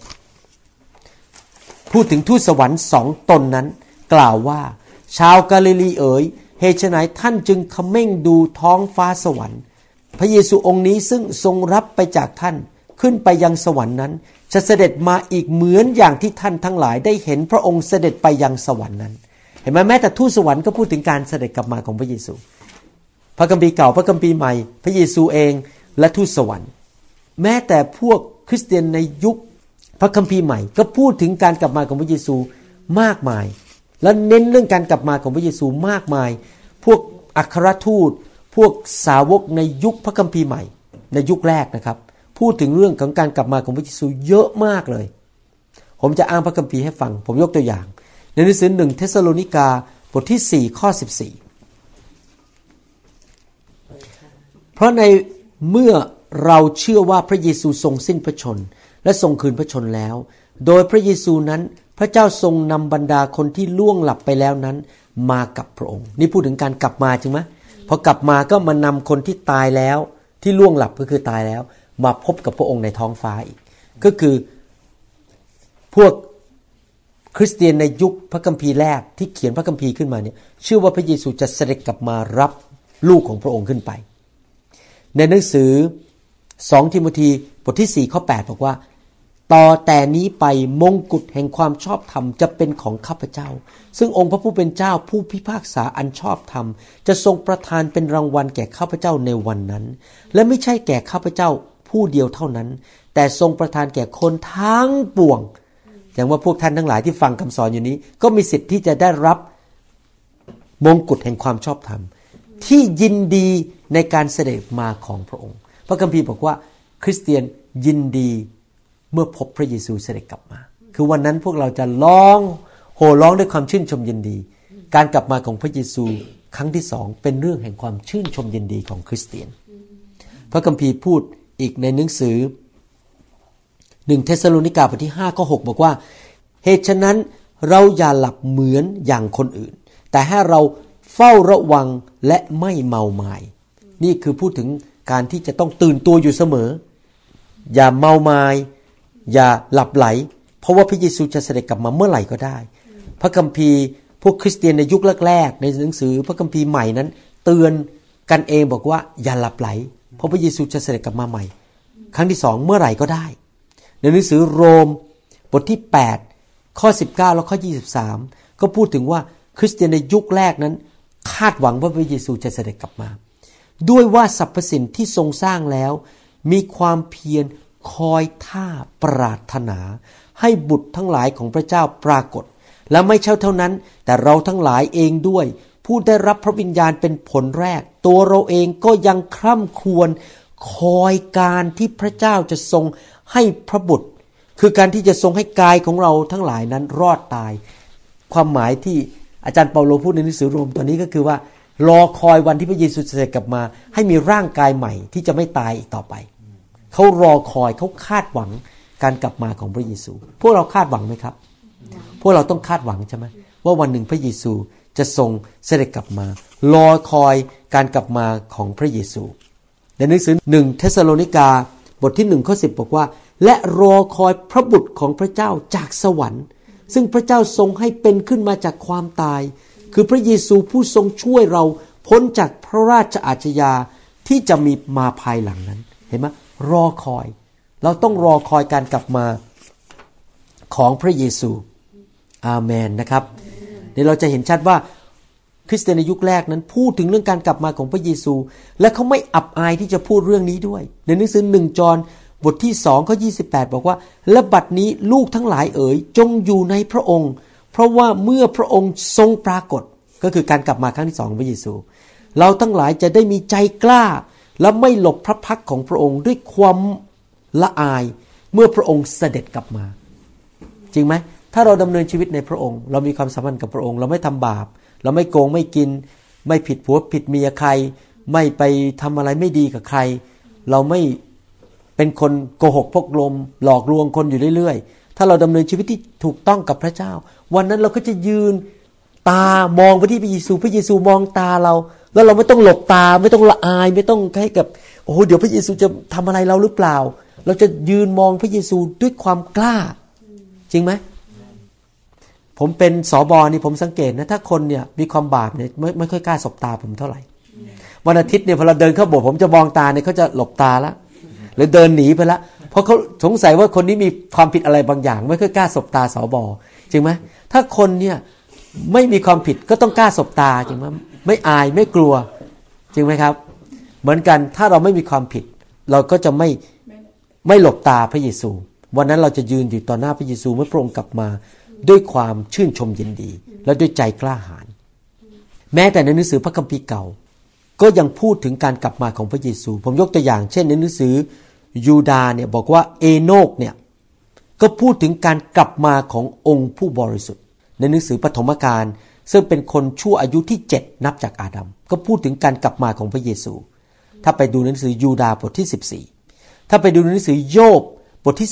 11พูดถึงทูตสวรรค์2ตนนั้นกล่าวว่าชาวกาลิลีเอ๋ยเหตุไฉนท่านจึงเขม่งดูท้องฟ้าสวรรค์พระเยซูองค์นี้ซึ่งทรงรับไปจากท่านขึ้นไปยังสวรรค์นั้นจะเสด็จมาอีกเหมือนอย่างที่ท่านทั้งหลายได้เห็นพระองค์เสด็จไปยังสวรรค์นั้นเห็นไหมแม้แต่ทูตสวรรค์ก็พูดถึงการเสด็จกลับมาของพระเยซูพระคัมภีร์เก่าพระคัมภีร์ใหม่พระเยซูเองและทูตสวรรค์แม้แต่พวกคริสเตียนในยุคพระคัมภีร์ใหม่ก็พูดถึงการกลับมาของพระเยซูมากมายและเน้นเรื่องการกลับมาของพระเยซูมากมายพวกอัครทูตพวกสาวกในยุคพระคัมภีร์ใหม่ในยุคแรกนะครับพูดถึงเรื่องของการกลับมาของพระเยซูเยอะมากเลยผมจะอ้างพระคัมภีร์ให้ฟังผมยกตัวอย่างในหนังสือ1เธสซาโลนิกาบทที่4ข้อ14เพราะในเมื่อเราเชื่อว่าพระเยซูทรงสิ้นพระชนม์และทรงคืนพระชนม์แล้วโดยพระเยซูนั้นพระเจ้าทรงนำบรรดาคนที่ล่วงหลับไปแล้วนั้นมากับพระองค์นี่พูดถึงการกลับมาจริงไหมพอกลับมาก็มานำคนที่ตายแล้วที่ล่วงหลับก็คือตายแล้วมาพบกับพระองค์ในท้องฟ้าอีกก็คือพวกคริสเตียนในยุคพระคัมภีร์แรกที่เขียนพระคัมภีร์ขึ้นมาเนี่ยเชื่อว่าพระเยซูจะเสด็จกลับมารับลูกของพระองค์ขึ้นไปในหนังสือ2ทิโมธีบทที่4ข้อ8บอกว่าต่อแต่นี้ไปมงกุฎแห่งความชอบธรรมจะเป็นของข้าพเจ้าซึ่งองค์พระผู้เป็นเจ้าผู้พิพากษาอันชอบธรรมจะทรงประทานเป็นรางวัลแก่ข้าพเจ้าในวันนั้นและไม่ใช่แก่ข้าพเจ้าผู้เดียวเท่านั้นแต่ทรงประทานแก่คนทั้งปวงอย่างว่าพวกท่านทั้งหลายที่ฟังคำสอนอยู่นี้ก็มีสิทธิ์ที่จะได้รับมงกุฎแห่งความชอบธรรมที่ยินดีในการเสด็จมาของพระองค์พระคัมภีร์บอกว่าคริสเตียนยินดีเมื่อพบพระเยซูเสด็จกลับมาคือวันนั้นพวกเราจะร้องโห่ร้องด้วยความชื่นชมยินดีการกลับมาของพระเยซูครั้งที่2เป็นเรื่องแห่งความชื่นชมยินดีของคริสเตียนพระคัมภีร์พูดอีกในหนังสือ1เธสโลนิกาบทที่5ข้อ6บอกว่าเหตุฉะนั้นเราอย่าหลับเหมือนอย่างคนอื่นแต่ให้เราเฝ้าระวังและไม่เมามายนี่คือพูดถึงการที่จะต้องตื่นตัวอยู่เสมออย่าเมามายอย่าหลับไหลเพราะว่าพระเยซูจะเสด็จกลับมาเมื่อไหร่ก็ได้พระคัมภีร์พวกคริสเตียนในยุคแรกๆในหนังสือพระคัมภีร์ใหม่นั้นเตือนกันเองบอกว่าอย่าหลับไหลเพราะพระเยซูจะเสด็จกลับมาใหม่ครั้งที่2เมื่อไหร่ก็ได้ในหนังสือโรมบทที่8ข้อ19และข้อ23ก็พูดถึงว่าคริสเตียนในยุคแรกนั้นคาดหวังว่าพระเยซูจะเสด็จกลับมาด้วยว่าสรรพสิ่งที่ทรงสร้างแล้วมีความเพียรคอยท่าปรารถนาให้บุตรทั้งหลายของพระเจ้าปรากฏและไม่ใช่เท่านั้นแต่เราทั้งหลายเองด้วยผู้ได้รับพระวิญญาณเป็นผลแรกตัวเราเองก็ยังคร่ำครวญคอยการที่พระเจ้าจะทรงให้พระบุตรคือการที่จะทรงให้กายของเราทั้งหลายนั้นรอดตายความหมายที่อาจารย์เปาโลพูดในหนังสือโรมตอนนี้ก็คือว่ารอคอยวันที่พระเยซูจะเสด็จกลับมาให้มีร่างกายใหม่ที่จะไม่ตายอีกต่อไปเขารอคอยเขาคาดหวังการกลับมาของพระเยซูพวกเราคาดหวังไหมครับพวกเราต้องคาดหวังใช่ไหมว่าวันหนึ่งพระเยซูจะทรงเสด็จกลับมารอคอยการกลับมาของพระเยซูในหนังสือ1เธสโลนิกาบทที่1ข้อ10บอกว่าและรอคอยพระบุตรของพระเจ้าจากสวรรค์ซึ่งพระเจ้าทรงให้เป็นขึ้นมาจากความตายคือพระเยซูผู้ทรงช่วยเราพ้นจากพระราชอาชญาที่จะมีมาภายหลังนั้นเห็นไหมรอคอยเราต้องรอคอยการกลับมาของพระเยซูอาเมนนะครับเดี๋ยวเราจะเห็นชัดว่าคริสเตียนในยุคแรกนั้นพูดถึงเรื่องการกลับมาของพระเยซูและเขาไม่อับอายที่จะพูดเรื่องนี้ด้วยในหนังสือ1จอห์นบทที่2ข้อ28บอกว่าและบัดนี้ลูกทั้งหลายเอ๋ยจงอยู่ในพระองค์เพราะว่าเมื่อพระองค์ทรงปรากฏก็คือการกลับมาครั้งที่2ของพระเยซูเราทั้งหลายจะได้มีใจกล้าและไม่หลบพระพักของพระองค์ด้วยความละอายเมื่อพระองค์เสด็จกลับมาจริงไหมถ้าเราดำเนินชีวิตในพระองค์เรามีความสัมพันธ์กับพระองค์เราไม่ทำบาปเราไม่โกงไม่กินไม่ผิดผัวผิดเมียใครไม่ไปทำอะไรไม่ดีกับใครเราไม่เป็นคนโกหกพกลมหลอกลวงคนอยู่เรื่อยๆถ้าเราดำเนินชีวิตที่ถูกต้องกับพระเจ้าวันนั้นเราก็จะยืนตามองไปที่พระเยซูพระเยซูมองตาเราแล้วเราไม่ต้องหลบตาไม่ต้องละอายไม่ต้องให้กับโอ้เดี๋ยวพระเยซูจะทำอะไรเราหรือเปล่าเราจะยืนมองพระเยซูด้วยความกล้าจริงไหมผมเป็นสบนี่ผมสังเกตนะถ้าคนเนี่ยมีความบาปเนี่ยไม่ค่อยกล้าสบตาผมเท่าไหร่วันอาทิตย์เนี่ยพอเราเดินเข้าโบสถ์ผมจะมองตาเนี่ยเขาจะหลบตาละหรือเดินหนีไปละเพราะเขาสงสัยว่าคนนี้มีความผิดอะไรบางอย่างไม่ค่อยกล้าสบตาสบจริงไหมถ้าคนเนี่ยไม่มีความผิดก็ต้องกล้าสบตาจริงไหมไม่อายไม่กลัวจริงไหมครับเหมือนกันถ้าเราไม่มีความผิดเราก็จะไม่หลบตาพระเยซูวันนั้นเราจะยืนอยู่ต่อหน้าพระเยซูเมื่อพระองค์กลับมาด้วยความชื่นชมยินดีและด้วยใจกล้าหาญแม้แต่ในหนังสือพระคัมภีร์เก่าก็ยังพูดถึงการกลับมาของพระเยซูผมยกตัวอย่างเช่นในหนังสือยูดาห์เนี่ยบอกว่าเอโนกเนี่ยก็พูดถึงการกลับมาขององค์ผู้บริสุทธิ์ในหนังสือปฐมกาลซึ่งเป็นคนชั่วอายุที่7นับจากอาดัมก็พูดถึงการกลับมาของพระเยซูถ้าไปดูในหนังสือยูดาห์บทที่14ถ้าไปดูในหนังสือโยบบทที่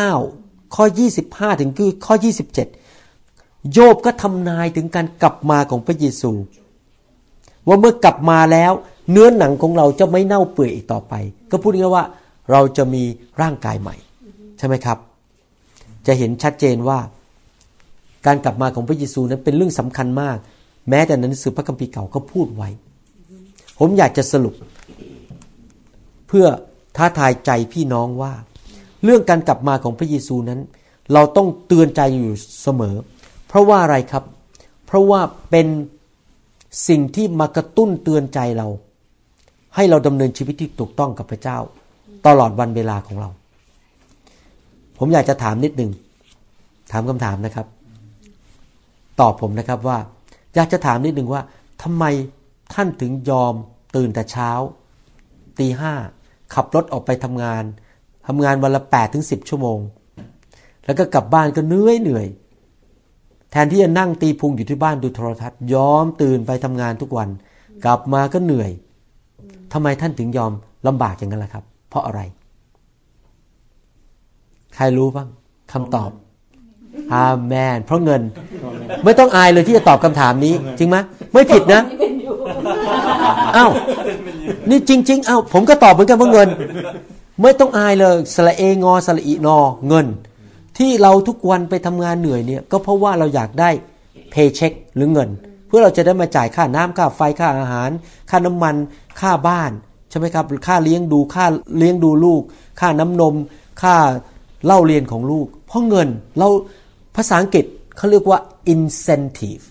19ข้อ25ถึงข้อ27โยบก็ทำนายถึงการกลับมาของพระเยซูว่าเมื่อกลับมาแล้วเนื้อหนังของเราจะไม่เน่าเปื่อยอีกต่อไปก็พูดง่ายๆว่าเราจะมีร่างกายใหม่ใช่ไหมครับจะเห็นชัดเจนว่าการกลับมาของพระเยซูนั้นเป็นเรื่องสำคัญมากแม้แต่ในหนังสือพระคัมภีร์เก่าก็พูดไว้ผมอยากจะสรุปเพื่อท้าทายใจพี่น้องว่าเรื่องการกลับมาของพระเยซูนั้นเราต้องเตือนใจอยู่เสมอเพราะว่าอะไรครับเพราะว่าเป็นสิ่งที่มากระตุ้นเตือนใจเราให้เราดำเนินชีวิตที่ถูกต้องกับพระเจ้าตลอดวันเวลาของเราผมอยากจะถามนิดนึงถามคำถามนะครับตอบผมนะครับว่าอยากจะถามนิดนึงว่าทำไมท่านถึงยอมตื่นแต่เช้าตี 5ขับรถออกไปทำงานวันละ 8-10 ชั่วโมงแล้วก็กลับบ้านก็เหนื่อยแทนที่จะนั่งตีพุงอยู่ที่บ้านดูโทรทัศน์ยอมตื่นไปทำงานทุกวันกลับมาก็เหนื่อยทำไมท่านถึงยอมลำบากอย่างนั้นล่ะครับเพราะอะไรใครรู้บ้างคำตอบอาเมนเพราะเงินไม่ต้องอายเลยที่จะตอบคำถามนี้จริงไหมไม่ผิดนะอ้าวนี่จริงๆอ้าวผมก็ตอบเหมือนกันว่าเงินไม่ต้องอายเลยสระเองอสระอีนอเงินที่เราทุกวันไปทำงานเหนื่อยเนี่ยก็เพราะว่าเราอยากได้เพย์เช็คหรือเงินเพื่อเราจะได้มาจ่ายค่าน้ำค่าไฟค่าอาหารค่าน้ำมันค่าบ้านใช่ไหมครับค่าเลี้ยงดูลูกค่าน้ำนมค่าเล่าเรียนของลูกเพราะเงินเราภาษาอังกฤษเขาเรียกว่า incentive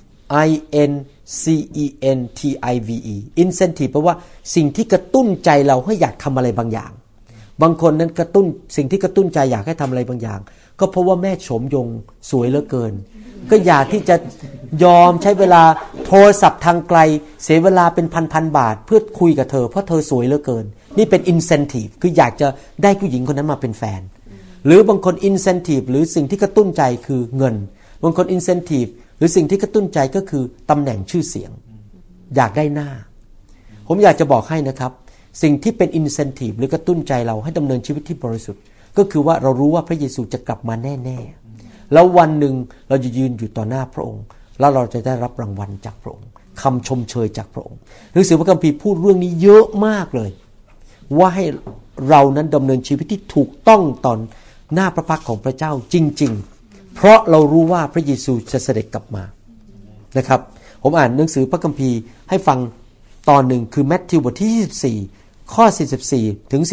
incentive incentive แปลว่าสิ่งที่กระตุ้นใจเราให้อยากทำอะไรบางอย่างบางคนนั้นกระตุ้นสิ่งที่กระตุ้นใจอยากให้ทำอะไรบางอย่างก็เพราะว่าแม่โฉมยงสวยเหลือเกินก็อยากที่จะยอมใช้เวลาโทรศัพท์ทางไกลเสียเวลาเป็นพันบาทเพื่อคุยกับเธอเพราะเธอสวยเหลือเกินนี่เป็น incentive คืออยากจะได้ผู้หญิงคนนั้นมาเป็นแฟนหรือบางคน incentive หรือสิ่งที่กระตุ้นใจคือเงินบางคน incentive หรือสิ่งที่กระตุ้นใจก็คือตำแหน่งชื่อเสียงอยากได้หน้าผมอยากจะบอกให้นะครับสิ่งที่เป็น incentive หรือกระตุ้นใจเราให้ดำเนินชีวิตที่บริสุทธิ์ก็คือว่าเรารู้ว่าพระเยซูจะกลับมาแน่ๆแล้ววันหนึ่งเราจะยืนอยู่ต่อหน้าพระองค์แล้วเราจะได้รับรางวัลจากพระองค์คำชมเชยจากพระองค์หนังสือพระคัมภีร์พูดเรื่องนี้เยอะมากเลยว่าให้เรานั้นดำเนินชีวิตที่ถูกต้องตอนหน้าพระพักของพระเจ้าจริงๆเพราะเรารู้ว่าพระเยซูจะเสด็จกลับมานะครับผมอ่านหนังสือพระคัมภีร์ให้ฟังตอนหนึ่งคือมัทธิวบทที่24ข้อ44ถึง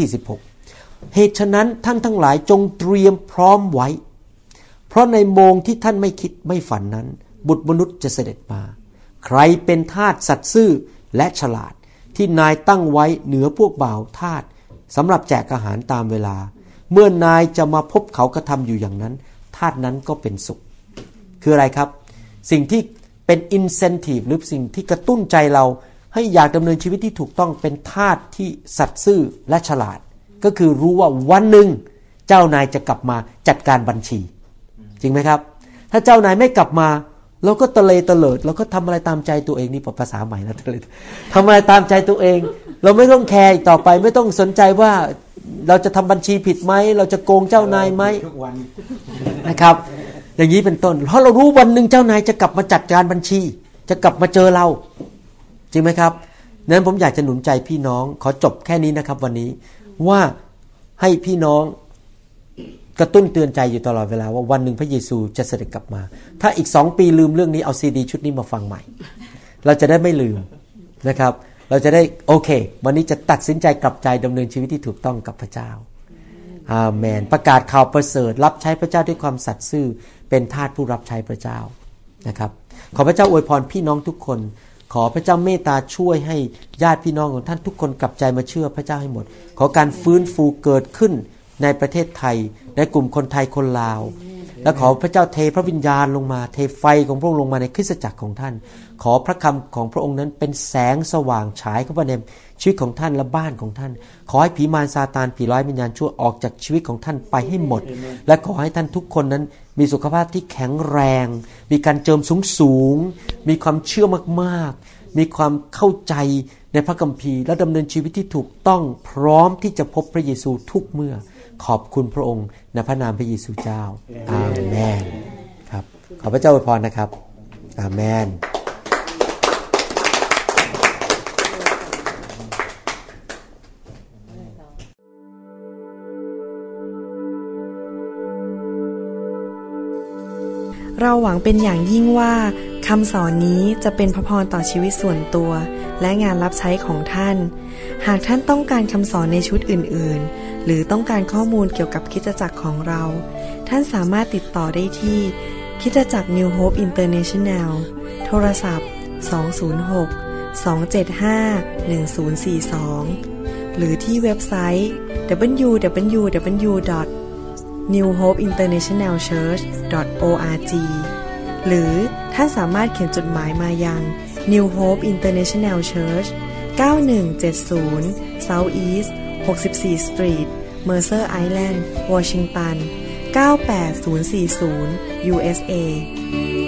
46เหตุฉะนั้นท่านทั้งหลายจงเตรียมพร้อมไว้เพราะในโมงที่ท่านไม่คิดไม่ฝันนั้นบุตรมนุษย์จะเสด็จมาใครเป็นทาสสัตย์ซื่อและฉลาดที่นายตั้งไว้เหนือพวกบ่าวทาสสำหรับแจกอาหารตามเวลาเมื่อนายจะมาพบเขากระทำอยู่อย่างนั้นทาสนั้นก็เป็นสุขคืออะไรครับสิ่งที่เป็น incentive หรือสิ่งที่กระตุ้นใจเราให้อยากดำเนินชีวิตที่ถูกต้องเป็นทาสที่สัตย์ซื่อและฉลาดก็คือรู้ว่าวันหนึ่งเจ้านายจะกลับมาจัดการบัญชีจริงไหมครับถ้าเจ้านายไม่กลับมาเราก็ตะเลตะเลิดเราก็ทำอะไรตามใจตัวเองนี่ภาษาใหม่แล้วทะเลทำอะไรตามใจตัวเองเราไม่ต้องแคร์อีกต่อไปไม่ต้องสนใจว่าเราจะทำบัญชีผิดไหมเราจะโกงเจ้านายไหมนะครับอย่างนี้เป็นต้นเพราะเรารู้วันหนึ่งเจ้านายจะกลับมาจัดการบัญชีจะกลับมาเจอเราจริงไหมครับนั้นผมอยากจะหนุนใจพี่น้องขอจบแค่นี้นะครับวันนี้ว่าให้พี่น้องกระตุ้นเตือนใจอยู่ตลอดเวลาว่าวันหนึ่งพระเยซูจะเสด็จกลับมาถ้าอีก2 ปีลืมเรื่องนี้เอาซีดีชุดนี้มาฟังใหม่เราจะได้ไม่ลืมนะครับเราจะได้โอเควันนี้จะตัดสินใจกลับใจดำเนินชีวิตที่ถูกต้องกับพระเจ้าอาเมนประกาศข่าวประเสริฐรับใช้พระเจ้าด้วยความสัตย์ซื่อเป็นทาสผู้รับใช้พระเจ้านะครับขอพระเจ้าอวยพรพี่น้องทุกคนขอพระเจ้าเมตตาช่วยให้ญาติพี่น้องของท่านทุกคนกลับใจมาเชื่อพระเจ้าให้หมดขอการฟื้นฟูเกิดขึ้นในประเทศไทยในกลุ่มคนไทยคนลาวและขอพระเจ้าเทพระวิญญาณลงมาเทไฟของพระองค์ลงมาในคริสตจักรของท่านขอพระคำของพระองค์นั้นเป็นแสงสว่างฉายเข้าไปในชีวิตของท่านและบ้านของท่านขอให้ผีมารซาตานผีร้ายวิญญาณชั่วออกจากชีวิตของท่านไปให้หมดและขอให้ท่านทุกคนนั้นมีสุขภาพที่แข็งแรงมีการเจิมสูงมีความเชื่อมากๆมีความเข้าใจในพระคัมภีร์และดำเนินชีวิตที่ถูกต้องพร้อมที่จะพบพระเยซูทุกเมื่อขอบคุณพระองค์ในพระนามพระเยซูเจ้าอาเมนครับขอพระเจ้าอวยพรนะครับอาเมนเราหวังเป็นอย่างยิ่งว่าคำสอนนี้จะเป็นพระพรต่อชีวิตส่วนตัวและงานรับใช้ของท่านหากท่านต้องการคำสอนในชุดอื่นๆหรือต้องการข้อมูลเกี่ยวกับคริสตจักรของเราท่านสามารถติดต่อได้ที่คริสตจักร New Hope International โทรศัพท์206-275-1042หรือที่เว็บไซต์ www.newhopeinternationalchurch.org หรือท่านสามารถเขียนจดหมายมายัง New Hope International Church 9170 South East 64 Street Mercer Island Washington 98040 USA